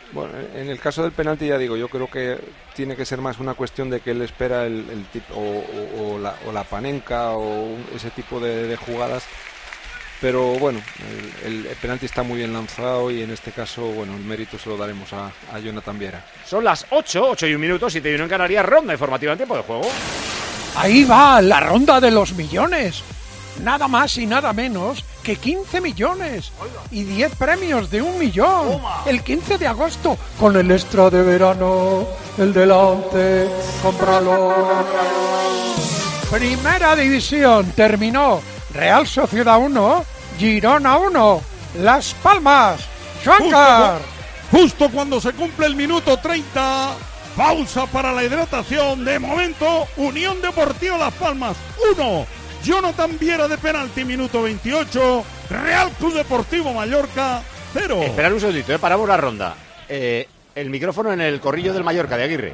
Bueno, en el caso del penalti ya digo, yo creo que tiene que ser más una cuestión de que él espera el, el tipo o, o, o, la, o la panenca o un, ese tipo de, de jugadas. Pero bueno, el, el, el penalti está muy bien lanzado y en este caso, bueno, el mérito se lo daremos a, a Jonathan Viera. Son las ocho, ocho y un minuto, siete y uno en Canarias, ronda informativa en tiempo de juego. Ahí va la ronda de los millones. Nada más y nada menos que quince millones y diez premios de un millón. Toma. El quince de agosto con el extra de verano, el delante, cómpralo. Primera división terminó. Real Sociedad uno, Girona uno, Las Palmas, Juancar. Justo, justo cuando se cumple el minuto treinta, pausa para la hidratación. De momento, Unión Deportiva Las Palmas uno, Jonathan Viera de penalti, minuto veintiocho, Real Club Deportivo Mallorca cero. Esperad un segundito, eh, paramos la ronda. Eh, el micrófono en el corrillo del Mallorca de Aguirre.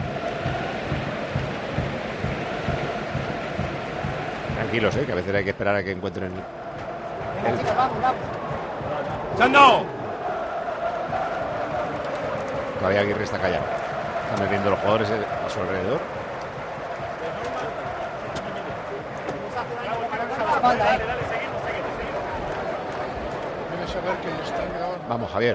Tranquilos, eh, que a veces hay que esperar a que encuentren el... ¡Chando! Todavía Aguirre está callado. Están viendo los jugadores a su alrededor. Vamos, Javier.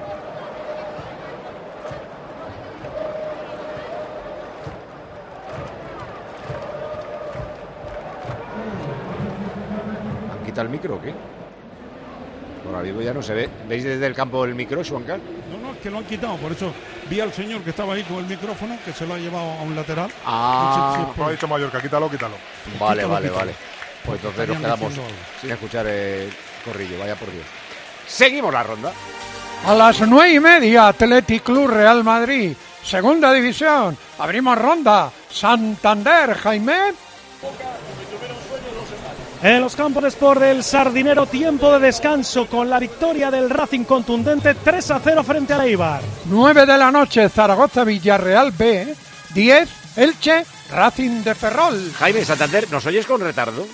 ¿El micro o qué? Por ahí ya no se ve. ¿Veis desde el campo el micro, Juancar? No, no, es que lo han quitado. Por eso vi al señor que estaba ahí con el micrófono, que se lo ha llevado a un lateral. Ah, lo ha dicho Mallorca, quítalo, quítalo. Vale, quítalo, vale, quítalo. vale. Pues entonces nos quedamos sin escuchar el corrillo, vaya por Dios. Seguimos la ronda. A las nueve y media, Athletic Club Real Madrid, segunda división. Abrimos ronda. Santander, Jaime. En los campos de Sport del Sardinero, tiempo de descanso con la victoria del Racing contundente tres a cero frente al Eibar. nueve de la noche, Zaragoza Villarreal B. diez, Elche, Racing de Ferrol. Jaime, Santander, ¿nos oyes con retardo?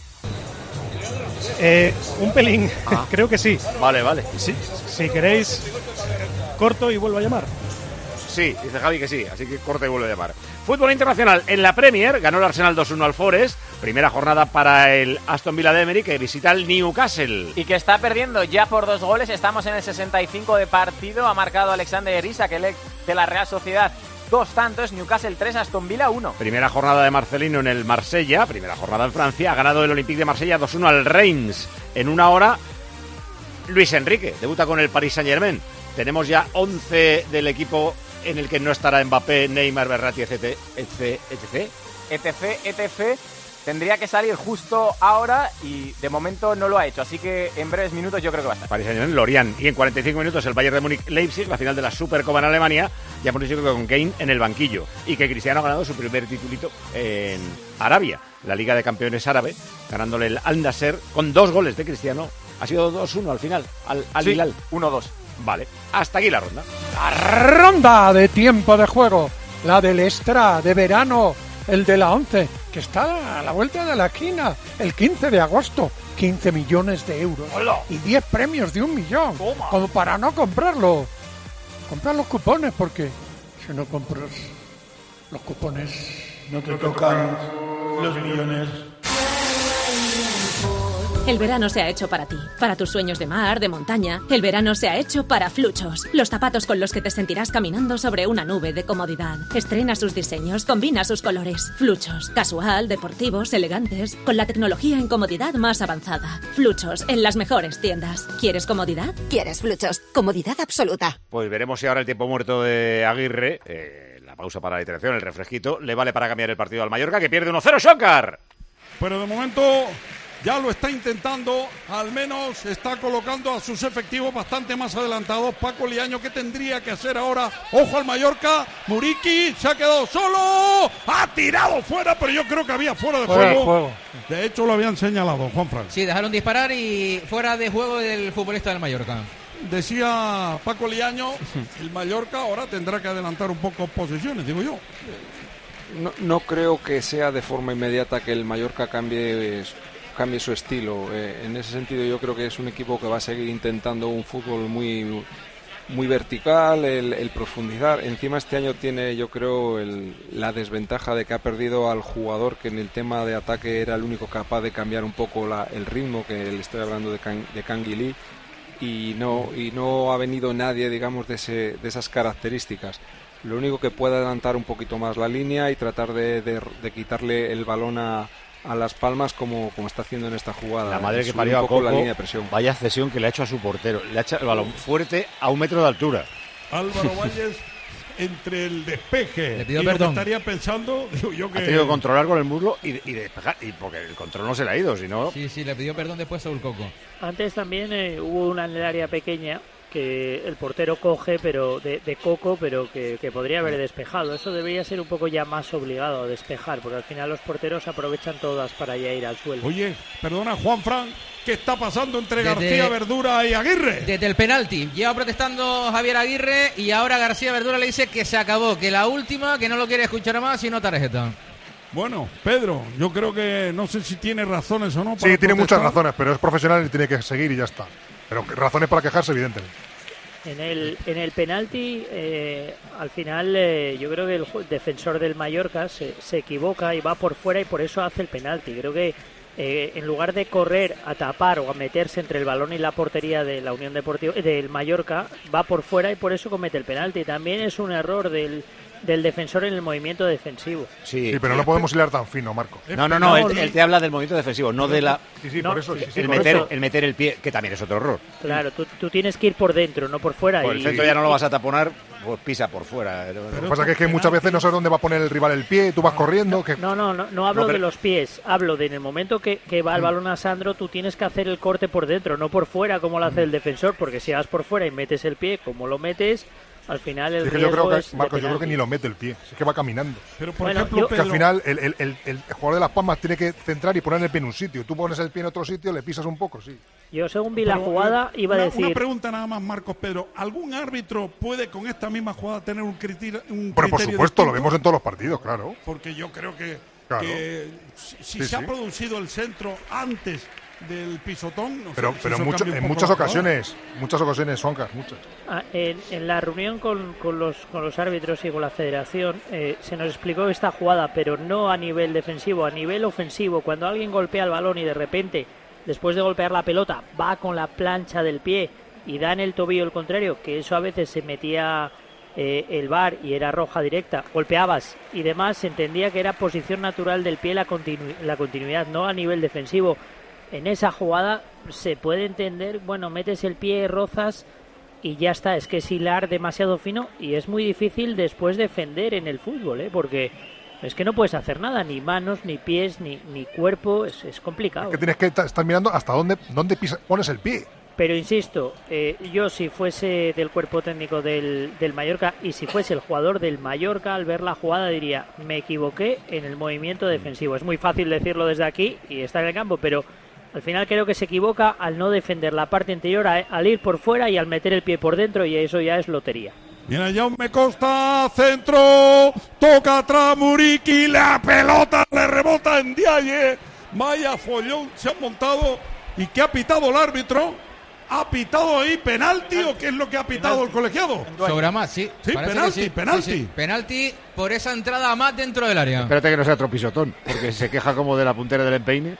Eh, un pelín, ah. creo que sí. Vale, vale. Sí, si queréis, corto y vuelvo a llamar. Sí, dice Javi que sí, así que corta y vuelve a llamar. Fútbol internacional en la Premier, ganó el Arsenal dos uno al Forest. Primera jornada para el Aston Villa de Emery, que visita el Newcastle. Y que está perdiendo ya por dos goles. Estamos en el sesenta y cinco de partido. Ha marcado Alexander Isak, el de la Real Sociedad. Dos tantos, Newcastle tres, Aston Villa uno. Primera jornada de Marcelino en el Marsella. Primera jornada en Francia. Ha ganado el Olympique de Marsella dos uno al Reims. En una hora, Luis Enrique debuta con el Paris Saint-Germain. Tenemos ya once del equipo en el que no estará Mbappé, Neymar, Verratti, etcétera, etcétera, etcétera, etcétera. Tendría que salir justo ahora y de momento no lo ha hecho, así que en breves minutos yo creo que va a estar. Paris Saint-Germain, Lorient, y en cuarenta y cinco minutos el Bayern de Múnich-Leipzig, la final de la Supercopa en Alemania. Ya hemos dicho que con Kane en el banquillo y que Cristiano ha ganado su primer titulito en Arabia, la Liga de Campeones árabe, ganándole el Al-Nasser con dos goles de Cristiano. Ha sido dos uno al final, al, al sí, Hilal. uno dos. Vale, hasta aquí la ronda. La ronda de tiempo de juego, la del extra de verano, el de la once, que está a la vuelta de la esquina, el quince de agosto, quince millones de euros. ¡Hola! Y diez premios de un millón. ¡Toma! Como para no comprarlo. Comprar los cupones, porque si no compras los cupones no te tocan los millones. El verano se ha hecho para ti, para tus sueños de mar, de montaña. El verano se ha hecho para Fluchos, los zapatos con los que te sentirás caminando sobre una nube de comodidad. Estrena sus diseños, combina sus colores. Fluchos, casual, deportivos, elegantes, con la tecnología en comodidad más avanzada. Fluchos, en las mejores tiendas. ¿Quieres comodidad? ¿Quieres Fluchos? Comodidad absoluta. Pues veremos si ahora el tiempo muerto de Aguirre, eh, la pausa para la iteración, el refresquito, le vale para cambiar el partido al Mallorca, que pierde uno cero, Xócar. Pero de momento ya lo está intentando, al menos está colocando a sus efectivos bastante más adelantados. Paco Liaño, ¿qué tendría que hacer ahora? Ojo al Mallorca, Muriqui se ha quedado solo, ha tirado fuera, pero yo creo que había fuera de fuera juego. De juego. De hecho lo habían señalado, Juanfran. Sí, dejaron disparar y fuera de juego del futbolista del Mallorca. Decía Paco Liaño, el Mallorca ahora tendrá que adelantar un poco posiciones, digo yo. No, no creo que sea de forma inmediata que el Mallorca cambie cambie su estilo. Eh, en ese sentido yo creo que es un equipo que va a seguir intentando un fútbol muy muy vertical, el, el profundizar. Encima este año tiene, yo creo, el, la desventaja de que ha perdido al jugador que en el tema de ataque era el único capaz de cambiar un poco la, el ritmo, que le estoy hablando de, Can, de Canguilí, y no, y no ha venido nadie, digamos, de, ese, de esas características. Lo único que puede adelantar un poquito más la línea y tratar de, de, de quitarle el balón a, a Las Palmas como, como está haciendo en esta jugada. La madre que Subir parió un a poco Coco, la línea de presión. Vaya cesión que le ha hecho a su portero. Le ha echado el balón fuerte a un metro de altura. Álvaro Valles, entre el despeje Le pido y perdón. lo que estaría pensando, digo yo que... Ha tenido que controlar con el muslo y, y despejar. Y porque el control no se le ha ido, si no... Sí, sí, le pidió perdón después Saúl Coco. Antes también eh, hubo una en el área pequeña que el portero coge pero de, de Coco, pero que, que podría haber despejado. Eso debería ser un poco ya más obligado a despejar, porque al final los porteros aprovechan todas para ya ir al suelo. Oye, perdona, Juan Fran, ¿qué está pasando entre Desde- García, Verdura y Aguirre? Desde el penalti, lleva protestando Javier Aguirre y ahora García Verdura le dice que se acabó, que la última, que no lo quiere escuchar más y no tarjeta. Bueno, Pedro, yo creo que no sé si tiene razones o no. Sí, para tiene muchas protestar. razones, pero es profesional y tiene que seguir y ya está. Pero razones para quejarse, evidentemente. En el, en el penalti, eh, al final, eh, yo creo que el ju- defensor del Mallorca se, se equivoca y va por fuera y por eso hace el penalti. Creo que eh, en lugar de correr a tapar o a meterse entre el balón y la portería de la Unión Deportiva del Mallorca, va por fuera y por eso comete el penalti. También es un error del, del defensor en el movimiento defensivo. Sí, Sí, pero no podemos hilar tan fino, Marco. No, no, no, él, él te habla del movimiento defensivo, no de la... Sí, sí, No, por eso. Sí, sí, el, por meter, eso. el meter el pie, que también es otro error. Claro, tú, tú tienes que ir por dentro, no por fuera. Por el y- centro ya no lo vas a taponar, pues pisa por fuera. Lo que pasa que es que muchas veces no sabes dónde va a poner el rival el pie, tú vas corriendo. Que... No, no, no, no hablo No, pero- de los pies, hablo de en el momento que, que va el balón a Sandro, tú tienes que hacer el corte por dentro, no por fuera como lo hace el defensor, porque si vas por fuera y metes el pie como lo metes, al final el Es que yo riesgo creo es que, de Marco, yo creo que penalti. ni lo mete el pie, es que va caminando. Pero por Bueno, ejemplo, yo- Que Pedro, al final el, el, el, el jugador de Las Palmas tiene que centrar y poner el pie en un sitio. Tú pones el pie en otro sitio, le pisas un poco, sí. Yo según vi la pero, jugada eh, iba una, a decir... Una pregunta nada más, Marcos Pedro. ¿Algún árbitro puede con esta misma jugada tener un criterio? Un Bueno, por criterio supuesto, lo distinto? vemos en todos los partidos, claro. Porque yo creo que, Claro. que si, si Sí, se ha sí. producido el centro antes del pisotón, no sé, Pero, si pero eso mucho- cambia un en poco muchas la jugada. ocasiones, muchas ocasiones, Soncas, muchas. Ah, en, en la reunión con, con los, con los árbitros y con la federación eh, se nos explicó esta jugada, pero no a nivel defensivo, a nivel ofensivo. Cuando alguien golpea el balón y de repente, después de golpear la pelota, va con la plancha del pie y da en el tobillo el contrario, que eso a veces se metía eh, el V A R y era roja directa, golpeabas y demás, se entendía que era posición natural del pie la, continu- la continuidad, no a nivel defensivo. En esa jugada se puede entender, bueno, metes el pie, rozas y ya está. Es que es hilar demasiado fino y es muy difícil después defender en el fútbol, ¿eh? Porque es que no puedes hacer nada, ni manos, ni pies, ni, ni cuerpo, es, es complicado. Que tienes que ta- estar mirando hasta dónde, dónde pisa- pones el pie. Pero insisto, eh, yo si fuese del cuerpo técnico del, del Mallorca y si fuese el jugador del Mallorca, al ver la jugada diría, me equivoqué en el movimiento defensivo. Es muy fácil decirlo desde aquí y estar en el campo, pero al final creo que se equivoca al no defender la parte interior, a- al ir por fuera y al meter el pie por dentro, y eso ya es lotería. Mira, Jaume Costa, centro, toca atrás Muriqui, la pelota le rebota en Diaye. Vaya follón se ha montado. ¿Y qué ha pitado el árbitro? ¿Ha pitado ahí penalti o qué es lo que ha pitado el colegiado? Sobre más, sí. Sí, Parece penalti, que sí. penalti. Sí, sí. Penalti por esa entrada más dentro del área. Espérate que no sea otro pisotón, porque se queja como de la puntera del empeine.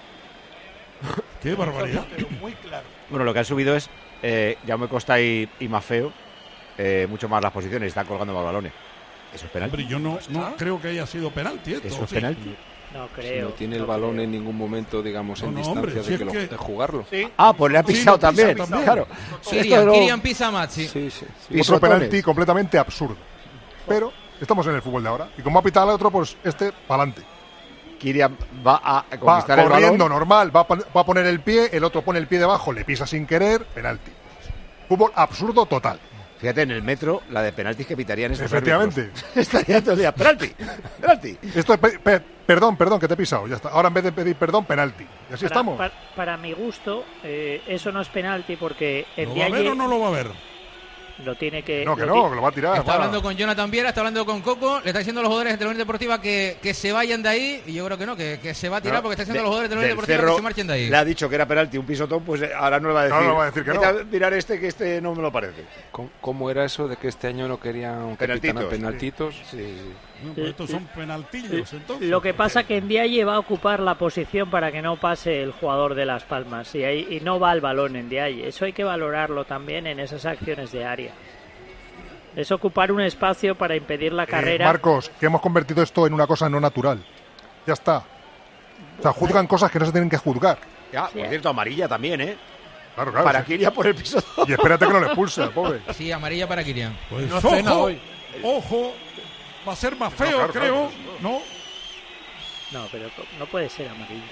Qué barbaridad. Muy claro. Bueno, lo que han subido es eh, Jaume Costa y, y Mafeo, eh, mucho más las posiciones, están colgando más balones. Eso es penalti. Hombre, yo no, no creo que haya sido penalti esto. Eso ¿o es sí? penalti. No Si creo. no tiene el no balón creo. en ningún momento, digamos, No, en no, distancia hombre, si de, es que lo- que- de jugarlo. Sí. Ah, pues le ha Sí, pisado lo pisa también. también. Claro. Kirian, Esto de lo- Kirian pisa más, sí. Sí, sí, sí. Otro Pisotones. penalti completamente absurdo. Pero estamos en el fútbol de ahora. Y como ha pitado el otro, pues este, para adelante. Kirian va a Va conquistar el corriendo balón. normal, va a, pon- va a poner el pie, el otro pone el pie debajo, le pisa sin querer, penalti. Fútbol absurdo total. Fíjate, en el metro, la de penaltis que pitarían estos Efectivamente. árbitros. Estaría todo el día, penalti, penalti. Esto es pe- pe- perdón, perdón, que te he pisado. Ya está. Ahora en vez de pedir perdón, penalti. Y así Para, estamos. para- para mi gusto, eh, eso no es penalti porque el ¿Lo va a ver Diaye- o no lo va a ver? Lo tiene que... No, que lo no, ti- que lo va a tirar. Está va. hablando con Jonathan Viera, está hablando con Coco, le está diciendo a los jugadores de la Unión Deportiva que, que se vayan de ahí, y yo creo que no, que, que se va a tirar No, porque está diciendo de- a los jugadores de la Unión del Deportiva Cerro que se marchen de ahí. Le ha dicho que era penalti un pisotón, pues ahora no le va a decir. No, no le va a decir que no. "Vete a mirar este, que este no me lo parece. ¿Cómo, cómo era eso de que este año no querían que Penaltitos. pitaran penaltitos? Sí, sí. No, pues estos son penaltillos, entonces. Lo que pasa que Ndiaye va a ocupar la posición para que no pase el jugador de Las Palmas y, ahí, y no va al balón Ndiaye. Eso hay que valorarlo también en esas acciones de área. Es ocupar un espacio para impedir la Eh, carrera. Marcos, que hemos convertido esto en una cosa no natural. Ya está. O sea, juzgan cosas que no se tienen que juzgar. Ya, por cierto, amarilla también, ¿eh? Claro, claro. Para sí. Kirian por el pisotón. Y espérate que no le expulse, pobre. Sí, amarilla para Kirian. Pues No ojo, cena hoy. ojo, va a ser más feo, claro, creo. claro. No, No, pero no puede ser amarillo.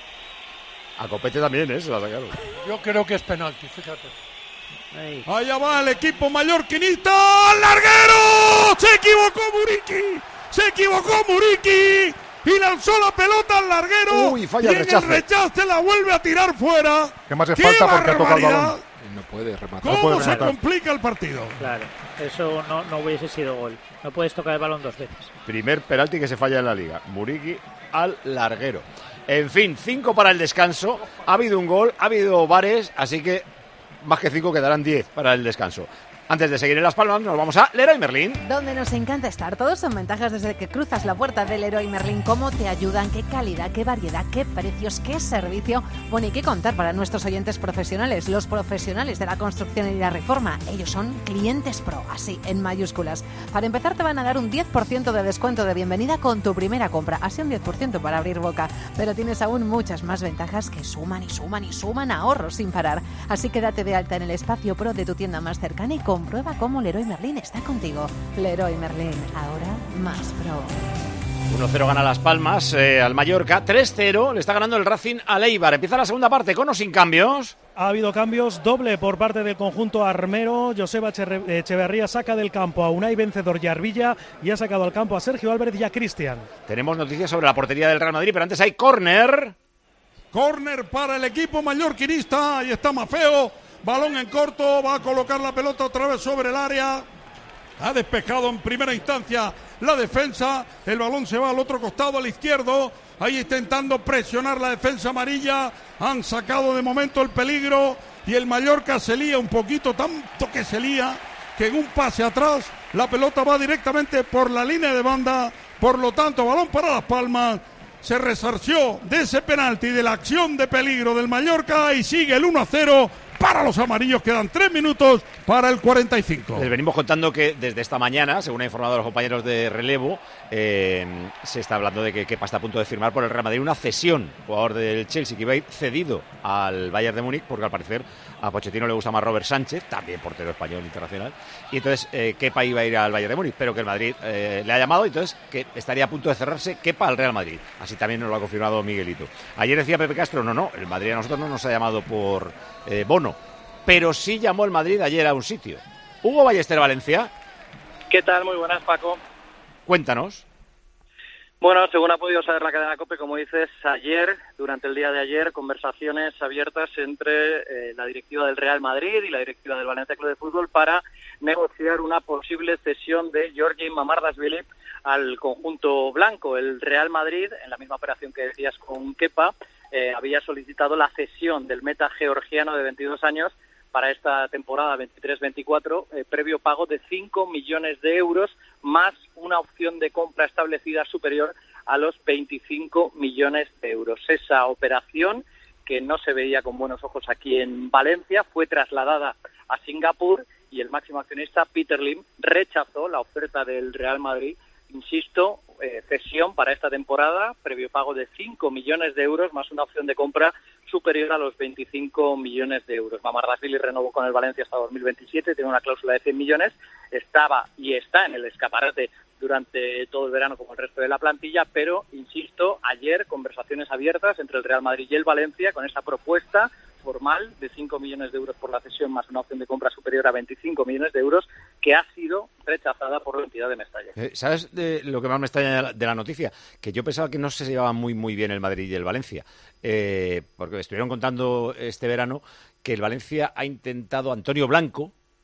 A Copete también, ¿eh? Se la sacaron. Yo creo que es penalti, fíjate. Ahí. allá va el equipo mallorquinista. ¡Al larguero! ¡Se equivocó Muriqui! ¡Se equivocó Muriqui! Y lanzó la pelota al larguero. Uy, falla y el en rechace. el rechace la vuelve a tirar fuera. Que más hace ¡Qué falta porque ha tocado el barbaridad! balón. No puede rematar. ¿Cómo puede se rematar. complica el partido? Claro, eso no, no hubiese sido gol. No puedes tocar el balón dos veces. Primer penalti que se falla en la liga. Muriqui al larguero. En fin, cinco para el descanso. Ha habido un gol, ha habido bares, así que más que cinco quedarán diez para el descanso. Antes de seguir en Las Palmas, nos vamos a Leroy Merlin. Donde nos encanta estar. Todos son ventajas desde que cruzas la puerta del Leroy Merlin. ¿Cómo te ayudan? ¿Qué calidad? ¿Qué variedad? ¿Qué precios? ¿Qué servicio? Bueno, y qué contar para nuestros oyentes profesionales, los profesionales de la construcción y la reforma. Ellos son clientes pro, así, en mayúsculas. Para empezar te van a dar un diez por ciento de descuento de bienvenida con tu primera compra. Así un diez por ciento para abrir boca. Pero tienes aún muchas más ventajas que suman y suman y suman ahorros sin parar. Así que date de alta en el espacio pro de tu tienda más cercana y comprueba cómo Leroy Merlin está contigo. Leroy Merlin, ahora más pro. uno cero gana Las Palmas eh, al Mallorca. tres cero le está ganando el Racing al Eibar. Empieza la segunda parte, con o sin cambios. Ha habido cambios, doble por parte del conjunto armero. Joseba Echeverría Echeverría saca del campo a Unai Vencedor y Arvilla y ha sacado al campo a Sergio Álvarez y a Cristian. Tenemos noticias sobre la portería del Real Madrid, pero antes hay córner. Córner para el equipo mallorquinista. Ahí está Mafeo. Balón en corto. Va a colocar la pelota otra vez sobre el área. Ha despejado en primera instancia la defensa. El balón se va al otro costado, al izquierdo. Ahí intentando presionar la defensa amarilla. Han sacado de momento el peligro. Y el Mallorca se lía un poquito, tanto que se lía, que en un pase atrás la pelota va directamente por la línea de banda. Por lo tanto, balón para Las Palmas. Se resarció de ese penalti, de la acción de peligro del Mallorca y sigue el uno a cero para los amarillos. Quedan tres minutos para el cuarenta y cinco. Les venimos contando que desde esta mañana, según ha informado a los compañeros de relevo, eh, se está hablando de que Kepa está a punto de firmar por el Real Madrid una cesión, jugador del Chelsea que iba a ir cedido al Bayern de Múnich, porque al parecer a Pochettino le gusta más Robert Sánchez, también portero español internacional, y entonces eh, Kepa iba a ir al Bayern de Múnich, pero que el Madrid eh, le ha llamado, y entonces que estaría a punto de cerrarse Kepa al Real Madrid. Así también nos lo ha confirmado Miguelito. Ayer decía Pepe Castro, no, no, el Madrid a nosotros no nos ha llamado por eh, bono, pero sí llamó el Madrid ayer a un sitio. Hugo Ballester, Valencia. ¿Qué tal? Muy buenas, Paco. Cuéntanos. Bueno, según ha podido saber la cadena COPE, como dices, ayer, durante el día de ayer, conversaciones abiertas entre eh, la directiva del Real Madrid y la directiva del Valencia Club de Fútbol para negociar una posible cesión de Georgi Mamardashvili al conjunto blanco. El Real Madrid, en la misma operación que decías con Kepa, eh, había solicitado la cesión del meta georgiano de veintidós años para esta temporada veintitrés veinticuatro, eh, previo pago de cinco millones de euros, más una opción de compra establecida superior a los veinticinco millones de euros. Esa operación, que no se veía con buenos ojos aquí en Valencia, fue trasladada a Singapur y el máximo accionista, Peter Lim, rechazó la oferta del Real Madrid. Insisto, eh, cesión para esta temporada, previo pago de cinco millones de euros, más una opción de compra superior a los veinticinco millones de euros. Mamardashvili renovó con el Valencia hasta dos mil veintisiete, tiene una cláusula de cien millones, estaba y está en el escaparate durante todo el verano como el resto de la plantilla, pero, insisto, ayer conversaciones abiertas entre el Real Madrid y el Valencia con esa propuesta formal de cinco millones de euros por la cesión más una opción de compra superior a veinticinco millones de euros que ha sido rechazada por la entidad de Mestalla. Eh, ¿Sabes de lo que más me extraña de la, de la noticia? Que yo pensaba que no se llevaban muy muy bien el Madrid y el Valencia, eh, porque estuvieron contando este verano que el Valencia ha intentado, Antonio Blanco,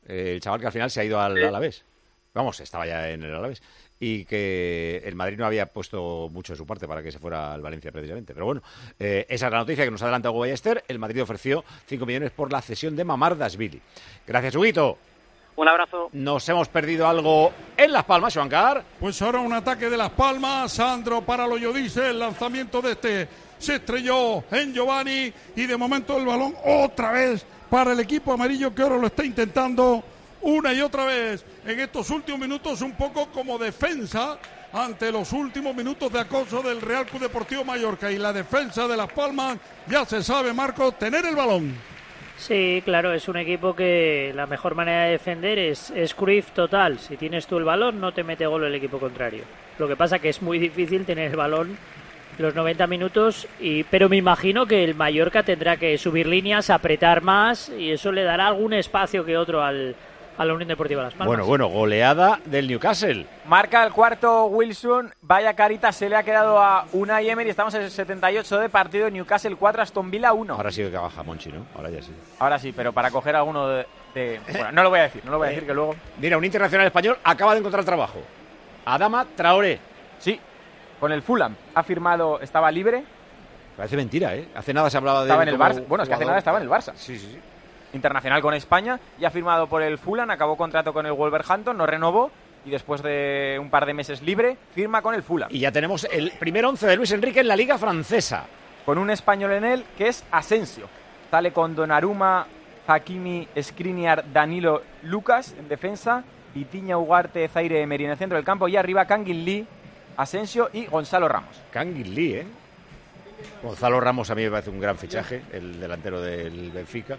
eh, el chaval que al final se ha ido al Sí. Alavés. Vamos, estaba ya en el Alavés. Y que el Madrid no había puesto mucho de su parte para que se fuera al Valencia precisamente. Pero bueno, eh, esa es la noticia que nos adelanta Hugo Ballester. El Madrid ofreció cinco millones por la cesión de Mamardashvili. Gracias, Huguito. Un abrazo. Nos hemos perdido algo en Las Palmas, Joancar. Pues ahora un ataque de Las Palmas. Sandro para Loyodice. El lanzamiento de este se estrelló en Giovanni. Y de momento el balón otra vez para el equipo amarillo, que ahora lo está intentando una y otra vez en estos últimos minutos, un poco como defensa ante los últimos minutos de acoso del Real Club Deportivo Mallorca. Y la defensa de Las Palmas, ya se sabe, Marco, tener el balón. Sí, claro, es un equipo que la mejor manera de defender es, es Cruyff total. Si tienes tú el balón, no te mete gol el equipo contrario. Lo que pasa que es muy difícil tener el balón los noventa minutos, y pero me imagino que el Mallorca tendrá que subir líneas, apretar más, y eso le dará algún espacio que otro al, a la Unión Deportiva Las Palmas. Bueno, bueno, goleada del Newcastle. Marca el cuarto Wilson. Vaya carita se le ha quedado a Unai Emery. Estamos en el setenta y ocho de partido. Newcastle cuatro, Aston Villa uno. Ahora sí que baja Monchi, ¿no? Ahora ya sí. Ahora sí, pero para coger alguno de... de- Bueno, no lo voy a decir, no lo voy a decir, que luego... Mira, un internacional español acaba de encontrar trabajo. Adama Traoré. Sí, con el Fulham. Ha firmado, estaba libre. Parece mentira, ¿eh? Hace nada se hablaba de Estaba él en el como Barça. Bueno, es que hace jugador. nada estaba en el Barça. Sí, sí, sí. Internacional con España. Y ha firmado por el Fulham. Acabó contrato con el Wolverhampton. No renovó. Y después de un par de meses libre, firma con el Fulham. Y ya tenemos el primer once de Luis Enrique en la Liga Francesa. Con un español en él, que es Asensio. Sale con Donnarumma, Hakimi, Skriniar, Danilo, Lucas en defensa. Vitinha, Ugarte, Zaire, Emery en el centro del campo. Y arriba Kangin Lee, Asensio y Gonzalo Ramos. Kangin Lee, ¿eh? Gonzalo Ramos a mí me parece un gran fichaje, el delantero del Benfica.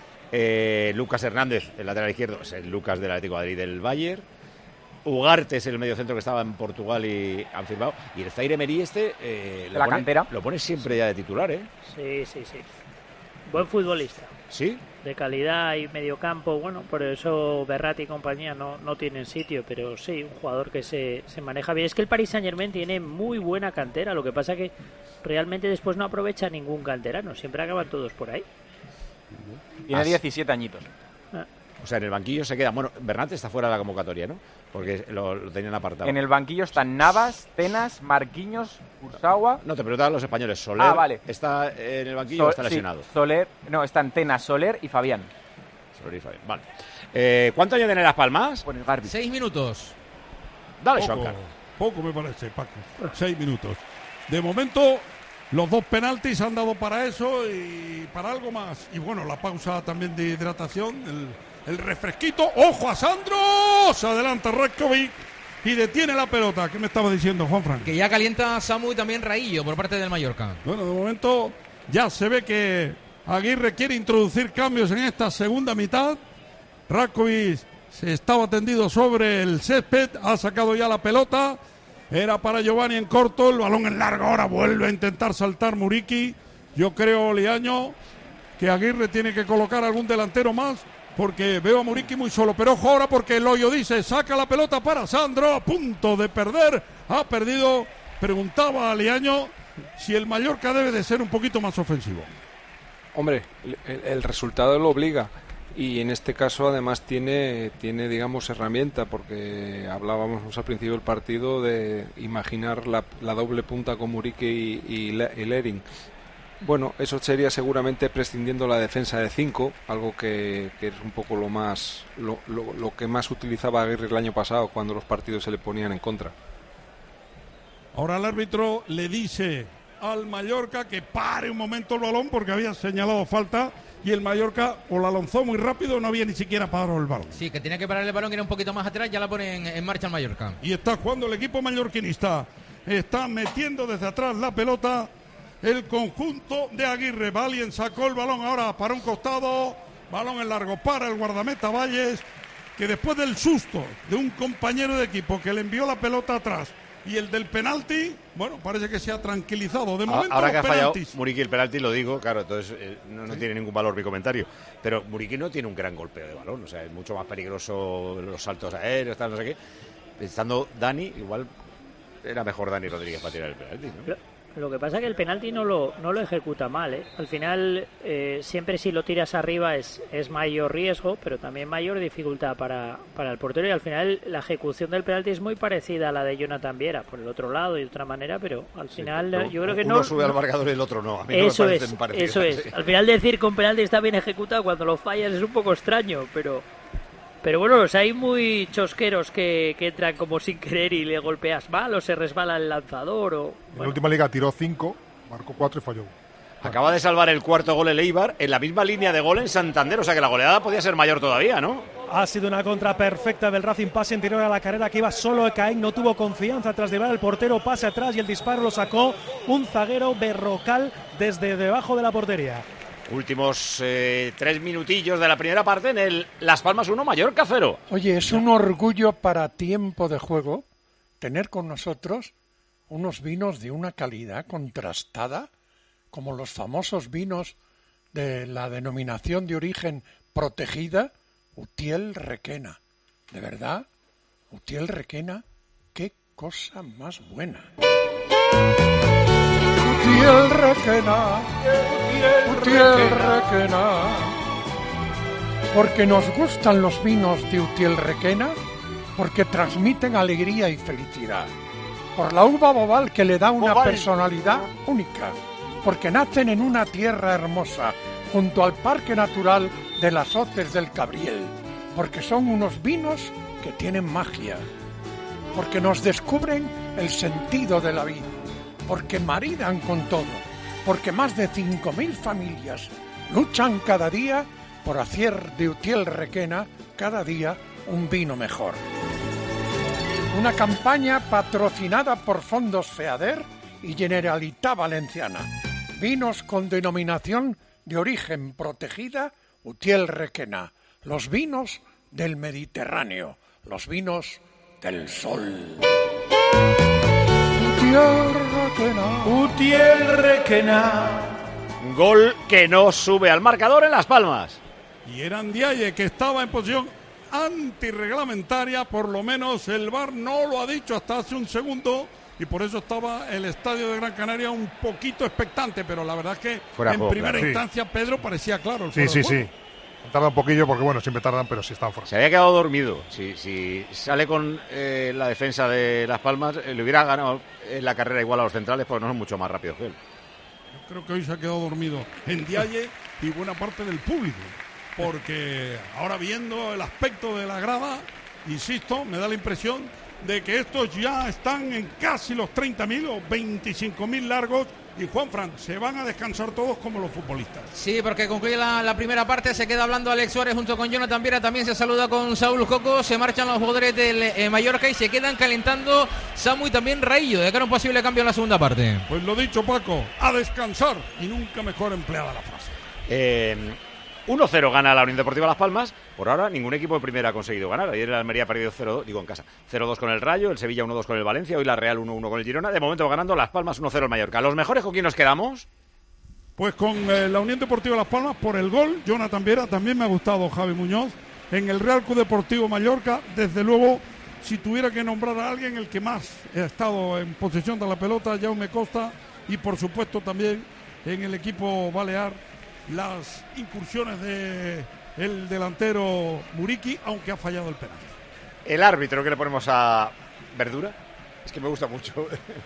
Eh, Lucas Hernández, el lateral izquierdo, es el Lucas del Atlético de Madrid del Bayern. Ugarte es el mediocentro que estaba en Portugal y han firmado. Y el Zaire Emery este... Eh, lo La pone- cantera. Lo pone siempre ya de titular, ¿eh? Sí, sí, sí. Buen futbolista. ¿Sí? De calidad y mediocampo, bueno, por eso Berratti y compañía no, no tienen sitio, pero sí, un jugador que se, se maneja bien. Es que el Paris Saint-Germain tiene muy buena cantera, lo que pasa que realmente después no aprovecha ningún canterano, siempre acaban todos por ahí. Tiene As- diecisiete añitos. O sea, en el banquillo se queda... Bueno, Bernat está fuera de la convocatoria, ¿no? Porque lo, lo tenían apartado. En el banquillo están Navas, Tenas, Marquinhos, Kurzawa. No, te preguntaban los españoles. Soler Ah, vale. está en el banquillo o Sol- está sí, lesionado. Soler, no, están Tenas, Soler y Fabián. Soler y Fabián, vale. Eh, ¿Cuánto año tiene Las Palmas? Con el Garbi. Seis minutos. Dale, Poco, Shankar. poco me parece, Paco. Seis minutos. De momento, los dos penaltis han dado para eso y para algo más. Y bueno, la pausa también de hidratación, el, el refresquito. ¡Ojo a Sandro! Se adelanta Ratkovic y detiene la pelota. ¿Qué me estaba diciendo, Juanfran? Que ya calienta Samu y también Raillo por parte del Mallorca. Bueno, de momento ya se ve que Aguirre quiere introducir cambios en esta segunda mitad. Ratkovic se estaba tendido sobre el césped, ha sacado ya la pelota. Era para Giovanni en corto, el balón en largo, ahora vuelve a intentar saltar Muriqui. Yo creo, Liaño, que Aguirre tiene que colocar algún delantero más, porque veo a Muriqui muy solo. Pero ojo ahora, porque Loyo dice, saca la pelota para Sandro, a punto de perder, ha perdido. Preguntaba a Liaño si el Mallorca debe de ser un poquito más ofensivo. Hombre, el, el resultado lo obliga. Y en este caso además tiene, tiene digamos, herramienta, porque hablábamos al principio del partido de imaginar la, la doble punta con Muriqui y, y, Le- y Lering. Bueno, eso sería seguramente prescindiendo la defensa de cinco, algo que, que es un poco lo más lo, lo, lo que más utilizaba Aguirre el año pasado cuando los partidos se le ponían en contra. Ahora el árbitro le dice al Mallorca que pare un momento el balón porque había señalado falta y el Mallorca o la lanzó muy rápido o no había ni siquiera parado el balón. Sí, que tenía que parar el balón, era un poquito más atrás, ya la pone en, en marcha el Mallorca. Y está jugando el equipo mallorquinista. Está metiendo desde atrás la pelota el conjunto de Aguirre. Valien sacó el balón ahora para un costado. Balón en largo para el guardameta Valles, que después del susto de un compañero de equipo que le envió la pelota atrás y el del penalti, bueno, parece que se ha tranquilizado. De momento Ahora que los ha fallado penaltis. Muriqui el penalti, lo digo, claro, entonces eh, no, no tiene ningún valor mi comentario. Pero Muriqui no tiene un gran golpeo de balón, o sea, es mucho más peligroso los saltos aéreos, tal, no sé qué. Estando Dani, igual era mejor Dani Rodríguez para tirar el penalti, ¿no? Lo que pasa es que el penalti no lo, no lo ejecuta mal, ¿eh? Al final, eh, siempre si lo tiras arriba es, es mayor riesgo, pero también mayor dificultad para, para el portero. Y al final la ejecución del penalti es muy parecida a la de Jonathan Viera, por el otro lado y de otra manera, pero al final sí, pero yo creo que uno no... Uno sube al marcador y el otro no. A mí eso no me parecen es, parecidas, eso es. Sí. Al final decir que un penalti está bien ejecutado cuando lo fallas es un poco extraño, pero... Pero bueno, los hay muy chosqueros que, que entran como sin querer y le golpeas mal o se resbala el lanzador. O, en bueno. la última liga tiró cinco, marcó cuatro y falló. Acaba de salvar el cuarto gol el Eibar en la misma línea de gol en Santander, o sea que la goleada podía ser mayor todavía, ¿no? Ha sido una contra perfecta del Racing, pase interior a la carrera que iba solo Caín, no tuvo confianza tras llevar al portero, pase atrás y el disparo lo sacó un zaguero Berrocal desde debajo de la portería. Últimos eh, tres minutillos de la primera parte en el Las Palmas uno, Mallorca cero. Oye, es un orgullo para Tiempo de Juego tener con nosotros unos vinos de una calidad contrastada, como los famosos vinos de la denominación de origen protegida, Utiel Requena. De verdad, Utiel Requena, qué cosa más buena. Utiel Requena, Utiel Requena. Porque nos gustan los vinos de Utiel Requena, porque transmiten alegría y felicidad. Por la uva bobal que le da una bobal. personalidad única. Porque nacen en una tierra hermosa, junto al Parque Natural de las Hoces del Cabriel. Porque son unos vinos que tienen magia. Porque nos descubren el sentido de la vida. Porque maridan con todo, porque más de cinco mil familias luchan cada día por hacer de Utiel Requena cada día un vino mejor. Una campaña patrocinada por Fondos FEADER y Generalitat Valenciana. Vinos con denominación de origen protegida, Utiel Requena. Los vinos del Mediterráneo, los vinos del sol. Utiel Requena, Utiel Requena. Gol que no sube al marcador en Las Palmas. Y era Ndiaye, que estaba en posición antirreglamentaria, por lo menos el V A R no lo ha dicho hasta hace un segundo, y por eso estaba el estadio de Gran Canaria un poquito expectante, pero la verdad es que fuera en juego, primera claro. instancia, Pedro, parecía claro el Sí, sí, sí. Tarda un poquillo porque, bueno, siempre tardan, pero sí están fuera. Se había quedado dormido. Si, si sale con eh, la defensa de Las Palmas, eh, le hubiera ganado en la carrera igual a los centrales, porque no son mucho más rápidos que él. Yo creo que hoy se ha quedado dormido Ndiaye y buena parte del público, porque ahora viendo el aspecto de la grada, insisto, me da la impresión de que estos ya están en casi los treinta mil o veinticinco mil largos. Y Juanfran, se van a descansar todos como los futbolistas. Sí, porque concluye la, la primera parte, se queda hablando Alex Suárez junto con Jonathan Viera, también se saluda con Saúl Coco, se marchan los jugadores del eh, Mallorca y se quedan calentando Samu y también Raillo, de cara a un posible cambio en la segunda parte. Pues lo dicho, Paco, a descansar, y nunca mejor empleada la frase. Eh... uno cero gana la Unión Deportiva Las Palmas. Por ahora ningún equipo de primera ha conseguido ganar. Ayer el Almería ha perdido cero dos, digo en casa, cero dos con el Rayo, el Sevilla uno dos con el Valencia, hoy la Real uno uno con el Girona. De momento va ganando Las Palmas uno cero el Mallorca. ¿Los mejores con quién nos quedamos? Pues con eh, la Unión Deportiva Las Palmas por el gol. Jonathan Viera, también me ha gustado Javi Muñoz. En el Real Club Deportivo Mallorca, desde luego, si tuviera que nombrar a alguien, el que más ha estado en posesión de la pelota, Jaume Costa, y por supuesto también en el equipo balear, las incursiones de el delantero Muriqui, aunque ha fallado el penalti. El árbitro que le ponemos a Verdura, es que me gusta mucho.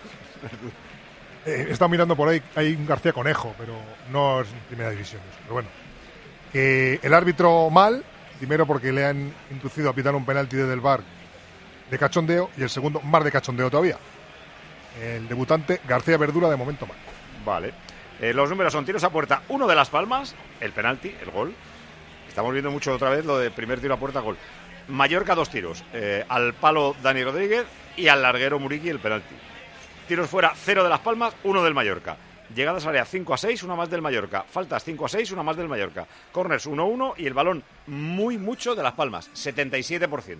eh, está mirando por ahí, hay un García Conejo, pero no es primera división. Pero bueno, que el árbitro mal, primero porque le han inducido a pitar un penalti desde el V A R de cachondeo, y el segundo más de cachondeo todavía. El debutante García Verdura, de momento mal. Vale. Eh, los números son tiros a puerta, uno de Las Palmas, el penalti, el gol. Estamos viendo mucho otra vez lo de primer tiro a puerta, gol. Mallorca, dos tiros. Eh, al palo Dani Rodríguez y al larguero Muriqui, el penalti. Tiros fuera, cero de Las Palmas, uno del Mallorca. Llegadas al área cinco a seis, una más del Mallorca. Faltas cinco a seis, una más del Mallorca. Corners uno uno y el balón muy mucho de Las Palmas, setenta y siete por ciento.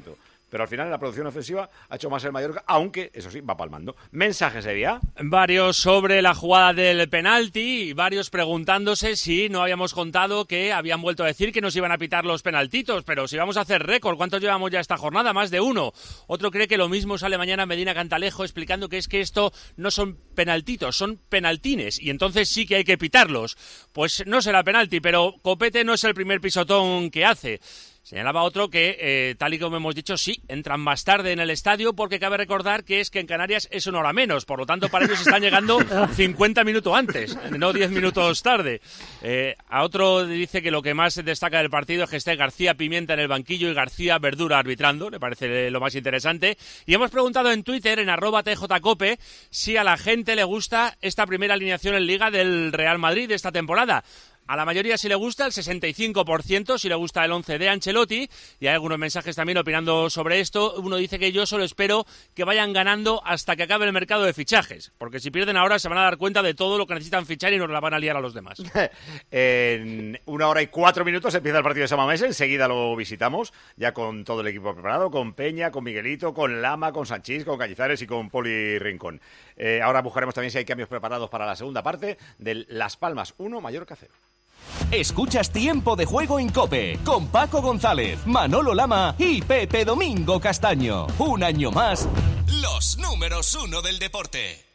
pero al final en la producción ofensiva ha hecho más el Mallorca, aunque, eso sí, va palmando. Mensaje sería... Varios sobre la jugada del penalti y varios preguntándose si no habíamos contado que habían vuelto a decir que nos iban a pitar los penaltitos, pero si vamos a hacer récord, ¿cuántos llevamos ya esta jornada? Más de uno. Otro cree que lo mismo. Sale mañana Medina Cantalejo explicando que es que esto no son penaltitos, son penaltines, y entonces sí que hay que pitarlos. Pues no será penalti, pero Copete no es el primer pisotón que hace. Señalaba otro que, eh, tal y como hemos dicho, sí, entran más tarde en el estadio, porque cabe recordar que es que en Canarias es una hora menos, por lo tanto para ellos están llegando cincuenta minutos antes, no diez minutos tarde. Eh, a otro dice que lo que más destaca del partido es que esté García Pimienta en el banquillo y García Verdura arbitrando, le parece lo más interesante. Y hemos preguntado en Twitter, en arroba tjcope, si a la gente le gusta esta primera alineación en Liga del Real Madrid de esta temporada. A la mayoría sí le gusta, el sesenta y cinco por ciento sí le gusta el once de Ancelotti, y hay algunos mensajes también opinando sobre esto. Uno dice que yo solo espero que vayan ganando hasta que acabe el mercado de fichajes, porque si pierden ahora se van a dar cuenta de todo lo que necesitan fichar y nos la van a liar a los demás. En una hora y cuatro minutos empieza el partido de San Mamés, enseguida lo visitamos, ya con todo el equipo preparado, con Peña, con Miguelito, con Lama, con Sanchís, con Cañizares y con Poli Rincón. Eh, ahora buscaremos también si hay cambios preparados para la segunda parte del Las Palmas uno, Mallorca cero. Escuchas Tiempo de Juego en COPE con Paco González, Manolo Lama y Pepe Domingo Castaño. Un año más, los números uno del deporte.